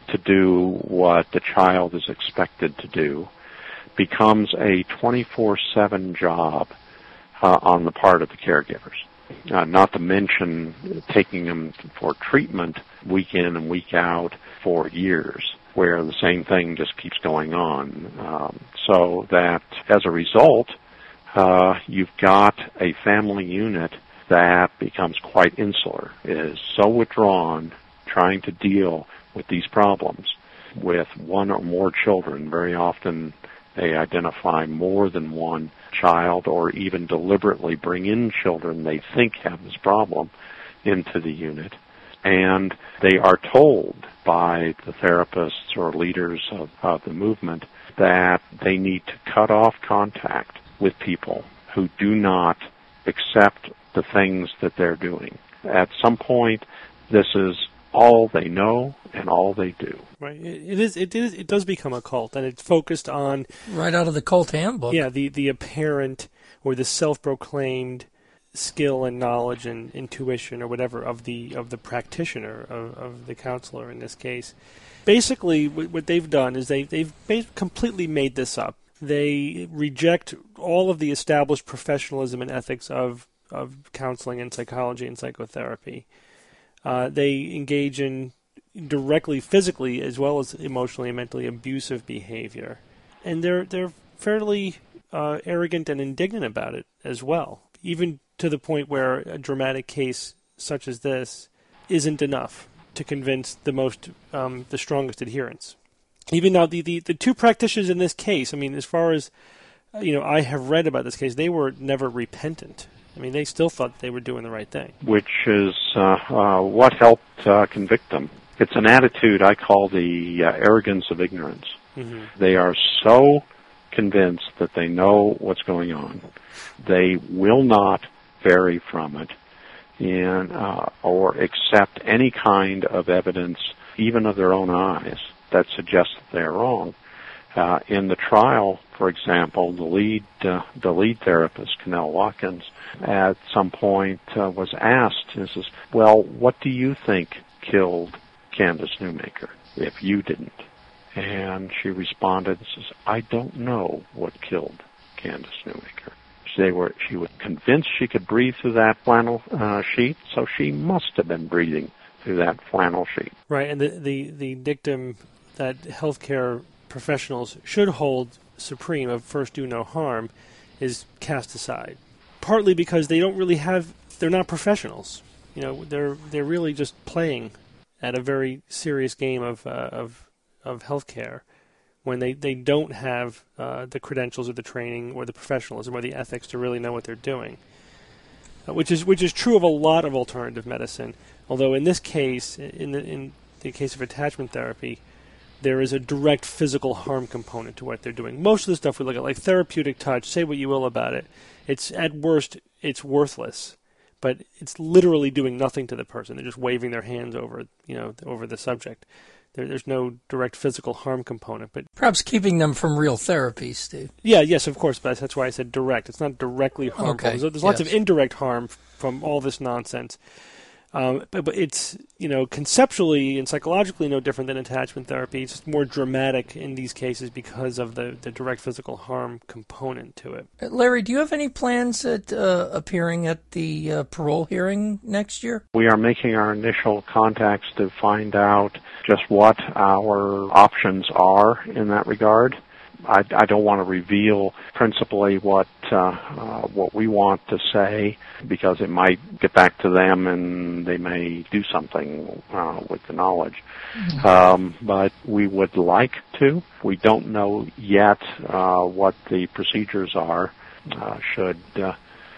to do what the child is expected to do becomes a twenty-four seven job uh, on the part of the caregivers. Uh, not to mention taking them for treatment week in and week out for years, where the same thing just keeps going on. Um, so that as a result, uh, you've got a family unit that becomes quite insular, is so withdrawn, trying to deal with these problems with one or more children. Very often they identify more than one child, or even deliberately bring in children they think have this problem into the unit. And they are told by the therapists or leaders of, of the movement that they need to cut off contact with people who do not accept the things that they're doing. At some point, this is all they know and all they do. Right. It, it is. It is. It does become a cult, and it's focused on right out of the cult handbook. Yeah, the the apparent or the self-proclaimed skill and knowledge and intuition or whatever of the of the practitioner of, of the counselor in this case. Basically, what, what they've done is they they've completely made this up. They reject all of the established professionalism and ethics of of counseling and psychology and psychotherapy. Uh, they engage in directly physically as well as emotionally and mentally abusive behavior, and they're they're fairly uh, arrogant and indignant about it as well, even to the point where a dramatic case such as this isn't enough to convince the most um, the strongest adherents. Even now, the, the the two practitioners in this case, I mean, as far as you know, I have read about this case, they were never repentant. I mean, they still thought they were doing the right thing. Which is uh, uh, what helped uh, convict them. It's an attitude I call the uh, arrogance of ignorance. Mm-hmm. They are so convinced that they know what's going on. They will not vary from it and, uh, or accept any kind of evidence, even of their own eyes, that suggests that they're wrong. Uh, in the trial, for example, the lead uh, the lead therapist, Cannell Watkins, at some point uh, was asked, he says, well, what do you think killed Candace Newmaker if you didn't? And she responded and says, I don't know what killed Candace Newmaker. They were, she was convinced she could breathe through that flannel uh, sheet, so she must have been breathing through that flannel sheet. Right, and the, the, the dictum that healthcare professionals should hold supreme of first do no harm is cast aside. Partly because they don't really have, they're not professionals. You know, they're they're really just playing at a very serious game of uh, of of healthcare when they, they don't have uh, the credentials or the training or the professionalism or the ethics to really know what they're doing. Uh, which is which is true of a lot of alternative medicine. Although in this case, in the in the case of attachment therapy, there is a direct physical harm component to what they're doing. Most of the stuff we look at, like therapeutic touch, say what you will about it, it's at worst, it's worthless. But it's literally doing nothing to the person. They're just waving their hands over, you know, over the subject. There, there's no direct physical harm component. But perhaps keeping them from real therapy, Steve. Yeah, yes, of course, but that's why I said direct. It's not directly harmful. Okay. There's, there's lots yes. of indirect harm from all this nonsense. Um, but, but it's, you know, conceptually and psychologically no different than attachment therapy. It's just more dramatic in these cases because of the, the direct physical harm component to it. Larry, do you have any plans at uh, appearing at the uh, parole hearing next year? We are making our initial contacts to find out just what our options are in that regard. I, I don't want to reveal principally what uh, uh, what we want to say because it might get back to them and they may do something uh, with the knowledge. Mm-hmm. Um, but we would like to. We don't know yet uh, what the procedures are. Uh, should uh,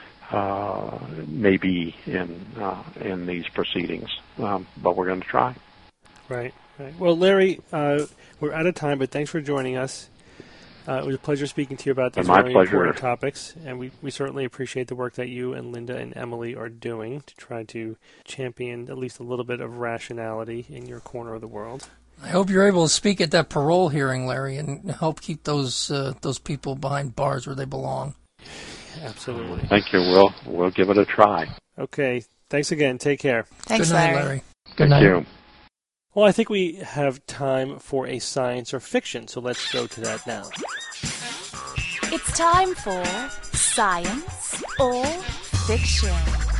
uh, maybe in uh, in these proceedings, um, but we're going to try. Right. Right. Well, Larry, uh, we're out of time, but thanks for joining us. Uh, it was a pleasure speaking to you about these My very pleasure. important topics, and we, we certainly appreciate the work that you and Linda and Emily are doing to try to champion at least a little bit of rationality in your corner of the world. I hope you're able to speak at that parole hearing, Larry, and help keep those uh, those people behind bars where they belong. Absolutely. Thank you. We'll, we'll give it a try. Okay. Thanks again. Take care. Thanks, Good night, Larry. Larry. Good Thank night. you. Well, I think we have time for a science or fiction, so let's go to that now. It's time for Science or Fiction.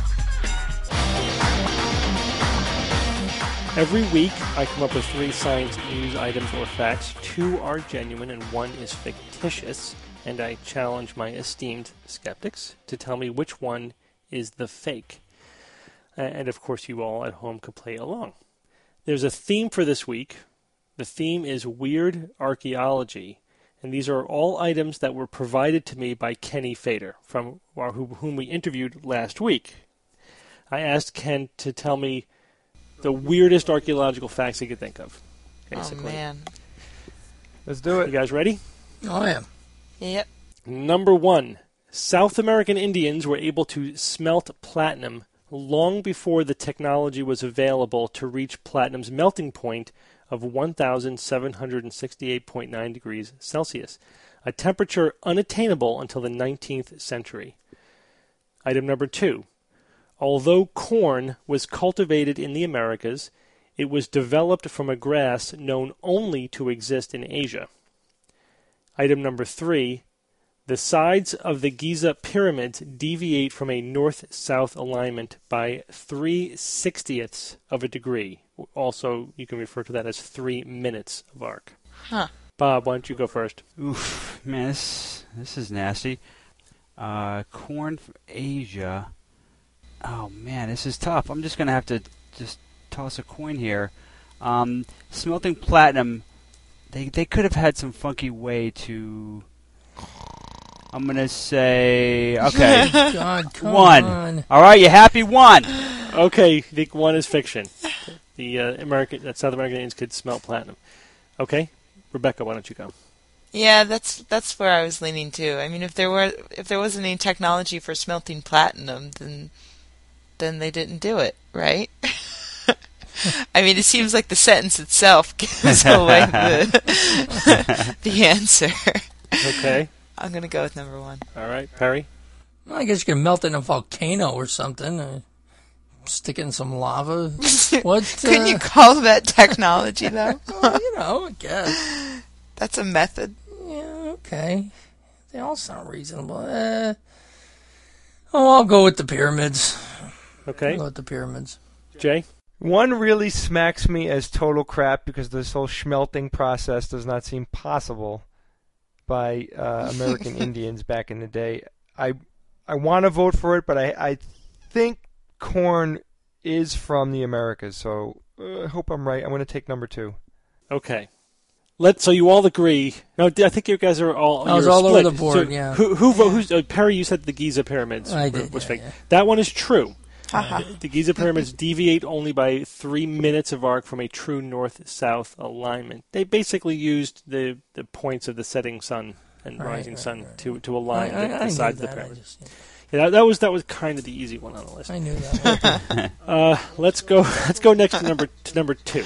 Every week, I come up with three science news items or facts. Two are genuine and one is fictitious. And I challenge my esteemed skeptics to tell me which one is the fake. And of course, you all at home can play along. There's a theme for this week. The theme is weird archaeology. And these are all items that were provided to me by Kenny Fader, from whom we interviewed last week. I asked Ken to tell me the weirdest archaeological facts he could think of, basically. Oh, man. Let's do it. You guys ready? Oh, yeah. Yep. Number one, South American Indians were able to smelt platinum long before the technology was available to reach platinum's melting point of one thousand seven hundred sixty-eight point nine degrees Celsius, a temperature unattainable until the nineteenth century. Item number two, although corn was cultivated in the Americas, it was developed from a grass known only to exist in Asia. Item number three, the sides of the Giza pyramids deviate from a north-south alignment by three sixtieths of a degree. Also, you can refer to that as three minutes of arc. Huh. Bob, why don't you go first? Oof, man, this, this is nasty. Uh, corn from Asia. Oh, man, this is tough. I'm just going to have to just toss a coin here. Um, smelting platinum, they they could have had some funky way to... I'm going to say... Okay. God, come one. on. All right, you happy? One. Okay, the one is fiction. The uh, American, uh, South American Indians could smelt platinum. Okay, Rebecca, why don't you go? Yeah, that's that's where I was leaning too. I mean, if there were if there wasn't any technology for smelting platinum, then then they didn't do it, right? I mean, it seems like the sentence itself gives away the the answer. Okay. I'm going to go with number one. All right, Perry? Well, I guess you can melt it in a volcano or something. Uh, stick it in some lava. What? Couldn't uh, you call that technology, though? well, you know, I guess. That's a method. Yeah, okay. They all sound reasonable. Uh, oh, I'll go with the pyramids. Okay. I'll go with the pyramids. Jay? One really smacks me as total crap because this whole smelting process does not seem possible by uh, American Indians back in the day. I I want to vote for it, but I, I think corn is from the Americas, so uh, I hope I'm right. I'm going to take number two. Okay. Let so you all agree. No, I think you guys are all. I was you're all split. over the board, So yeah. Who who vote? Who's uh, Perry? You said the Giza pyramids I were- did, was yeah, fake. yeah. That one is true. Haha. The Giza pyramids deviate only by three minutes of arc from a true north-south alignment. They basically used the, the points of the setting sun and Right, rising right, sun right. to to align I, I, the, I the knew sides that. of the I, pyramid. just, Yeah, that, that was that was kind of the easy one on the list. I knew that. Uh, let's go. Let's go next to number to number two.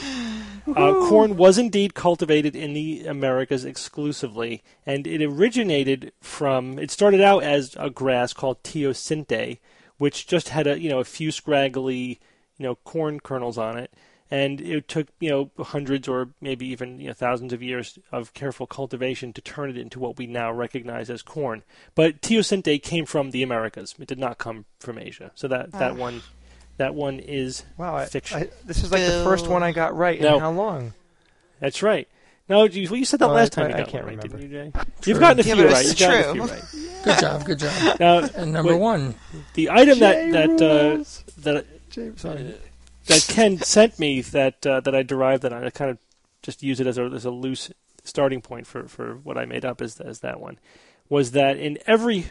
Uh, corn was indeed cultivated in the Americas exclusively, and it originated from. It started out as a grass called teosinte, which just had a you know a few scraggly you know corn kernels on it, and it took you know hundreds or maybe even you know thousands of years of careful cultivation to turn it into what we now recognize as corn. But teosinte came from the Americas; it did not come from Asia. So that that Ah. one, that one is Wow, I, fiction. I, this is like the first one I got right. No. In how long? That's right. No, you, well, you said that Oh, last I- time you I got can't one right, remember. didn't you, Jay? True. You've gotten a Yeah, few but right. it's You've gotten a true. few right. Good job, good job. Now, And number wait, one. the item that Jay that uh, rules. that James, sorry. that Ken sent me that uh, that I derived that I kind of just use it as a as a loose starting point for, for what I made up as as that one was that in every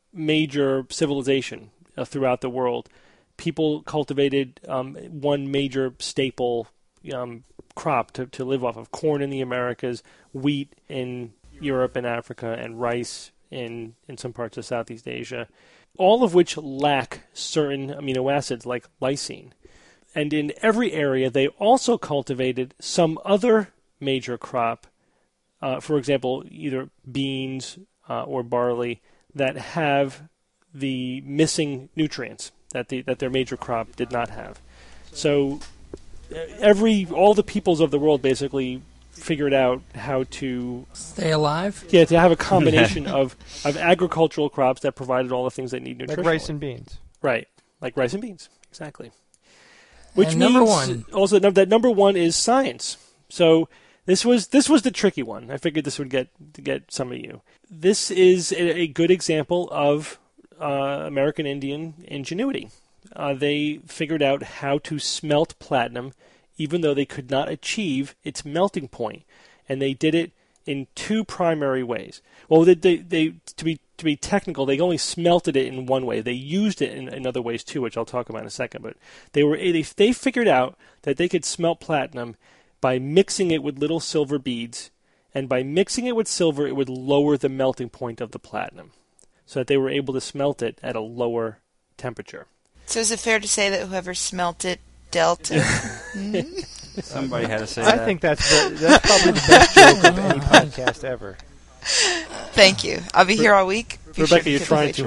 major civilization uh, throughout the world, people cultivated um, one major staple um, crop to, to live off of: corn in the Americas, wheat in Europe and Africa, and rice in in some parts of Southeast Asia, all of which lack certain amino acids like lysine. And in every area, they also cultivated some other major crop, uh, for example, either beans uh, or barley, that have the missing nutrients that the that their major crop did not have. So every all the peoples of the world basically figured out how to stay alive. Yeah, to have a combination of, of agricultural crops that provided all the things they need nutritionally. Like rice and beans. Right, like rice and beans, exactly. Which and means number one. also that number one is science. So this was this was the tricky one. I figured this would get to get some of you. This is a, a good example of uh, American Indian ingenuity. Uh, they figured out how to smelt platinum, even though they could not achieve its melting point, and they did it in two primary ways. Well, they, they, they to be to be technical, they only smelted it in one way. They used it in, in other ways too, which I'll talk about in a second. But they were they, they figured out that they could smelt platinum by mixing it with little silver beads, and by mixing it with silver, it would lower the melting point of the platinum, so that they were able to smelt it at a lower temperature. So is it fair to say that whoever smelt it dealt it? mm-hmm. Somebody had to say I that. think that's the, that's probably the best joke of any podcast ever. Thank you. I'll be here all week. Be Rebecca, sure you're to trying get too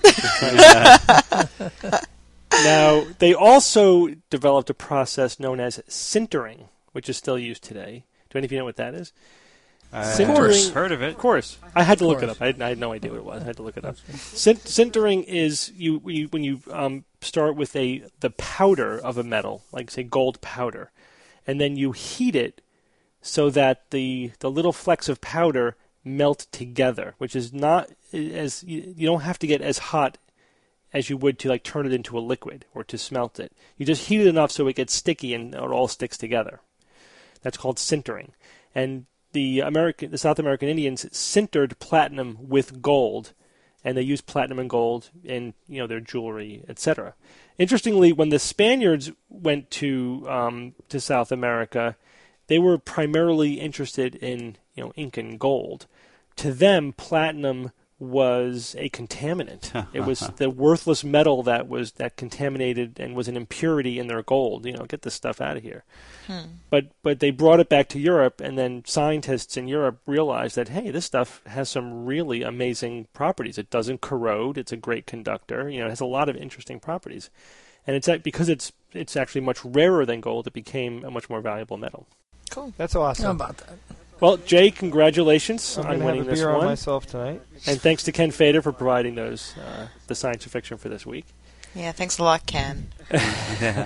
the hard. Now, they also developed a process known as sintering, which is still used today. Do any of you know what that is? Uh, Sintering, of course. Heard of it. Of course. I had to Of look it course. up. I had, I had no idea what it was. I had to look it up. Sint- sintering is you, you when you um, start with a the powder of a metal, like say gold powder, and then you heat it so that the the little flecks of powder melt together, which is not as you, you don't have to get as hot as you would to like turn it into a liquid or to smelt it. You just heat it enough so it gets sticky and it all sticks together. That's called sintering. And the American, the South American Indians sintered platinum with gold, and they used platinum and gold in you know their jewelry, et cetera. Interestingly, when the Spaniards went to um, to South America, they were primarily interested in you know Incan gold. To them, platinum was a contaminant. It was the worthless metal that was that contaminated and was an impurity in their gold. You know, get this stuff out of here. Hmm. But but they brought it back to Europe, and then scientists in Europe realized that hey, this stuff has some really amazing properties. It doesn't corrode. It's a great conductor. You know, it has a lot of interesting properties, and it's because it's it's actually much rarer than gold. It became a much more valuable metal. Cool. That's awesome. How about that? Well, Jay, congratulations I'm on gonna winning have a this beer one. on myself tonight. And thanks to Ken Fader for providing those uh, the science fiction for this week. Yeah, thanks a lot, Ken. Yeah.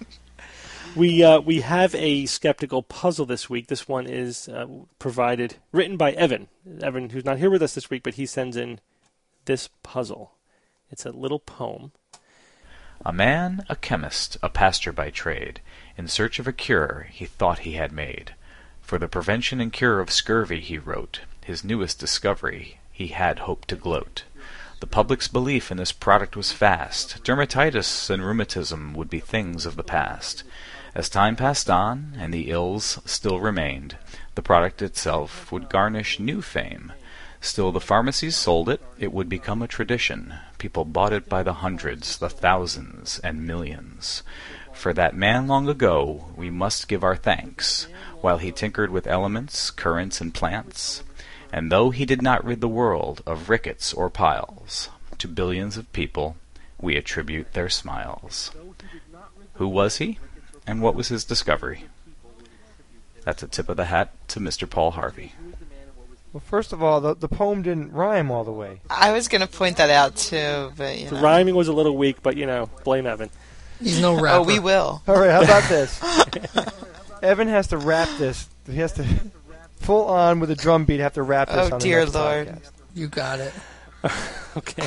We uh, we have a skeptical puzzle this week. This one is uh, provided, written by Evan. Evan, who's not here with us this week, but he sends in this puzzle. It's a little poem. A man, a chemist, a pastor by trade, in search of a cure he thought he had made. For the prevention and cure of scurvy he wrote, his newest discovery he had hoped to gloat. The public's belief in this product was fast. Dermatitis and rheumatism would be things of the past. As time passed on, and the ills still remained, the product itself would garnish new fame. Still the pharmacies sold it, it would become a tradition. People bought it by the hundreds, the thousands, and millions. For that man long ago we must give our thanks, while he tinkered with elements, currents, and plants. And though he did not rid the world of rickets or piles, to billions of people we attribute their smiles. Who was he, and what was his discovery? That's a tip of the hat to Mister Paul Harvey. Well, first of all, the, the poem didn't rhyme all the way. I was going to point that out too, but you The know. rhyming was a little weak, but you know, blame Evan. He's no rapper. Oh, we will. All right, how about this? Evan has to rap this. He has to full on with a drum beat. Have to rap this. Oh, on the dear next Lord. podcast. You got it. Okay.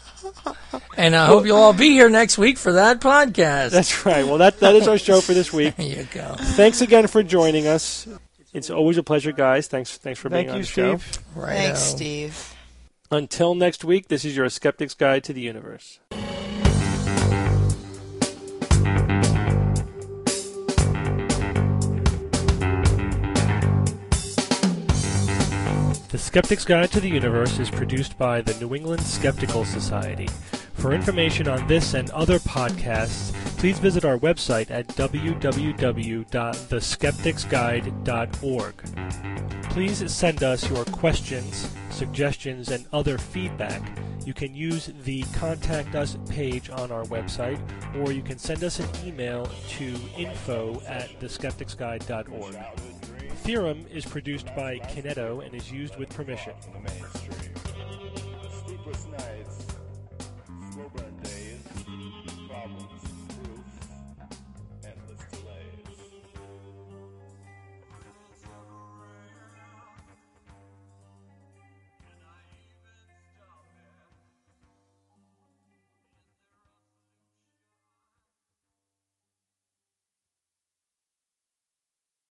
And I hope you'll all be here next week for that podcast. That's right. Well, that that is our show for this week. There you go. Thanks again for joining us. It's always a pleasure, guys. Thanks thanks for Thank being on you, the show. Steve. Righto. Thanks, Steve. Until next week, this is your Skeptic's Guide to the Universe. The Skeptic's Guide to the Universe is produced by the New England Skeptical Society. For information on this and other podcasts, Please visit our website at w w w dot the skeptics guide dot org. Please send us your questions, suggestions, and other feedback. You can use the Contact Us page on our website, or you can send us an email to info at the skeptics guide dot org. Theorem is produced by Kineto and is used with permission.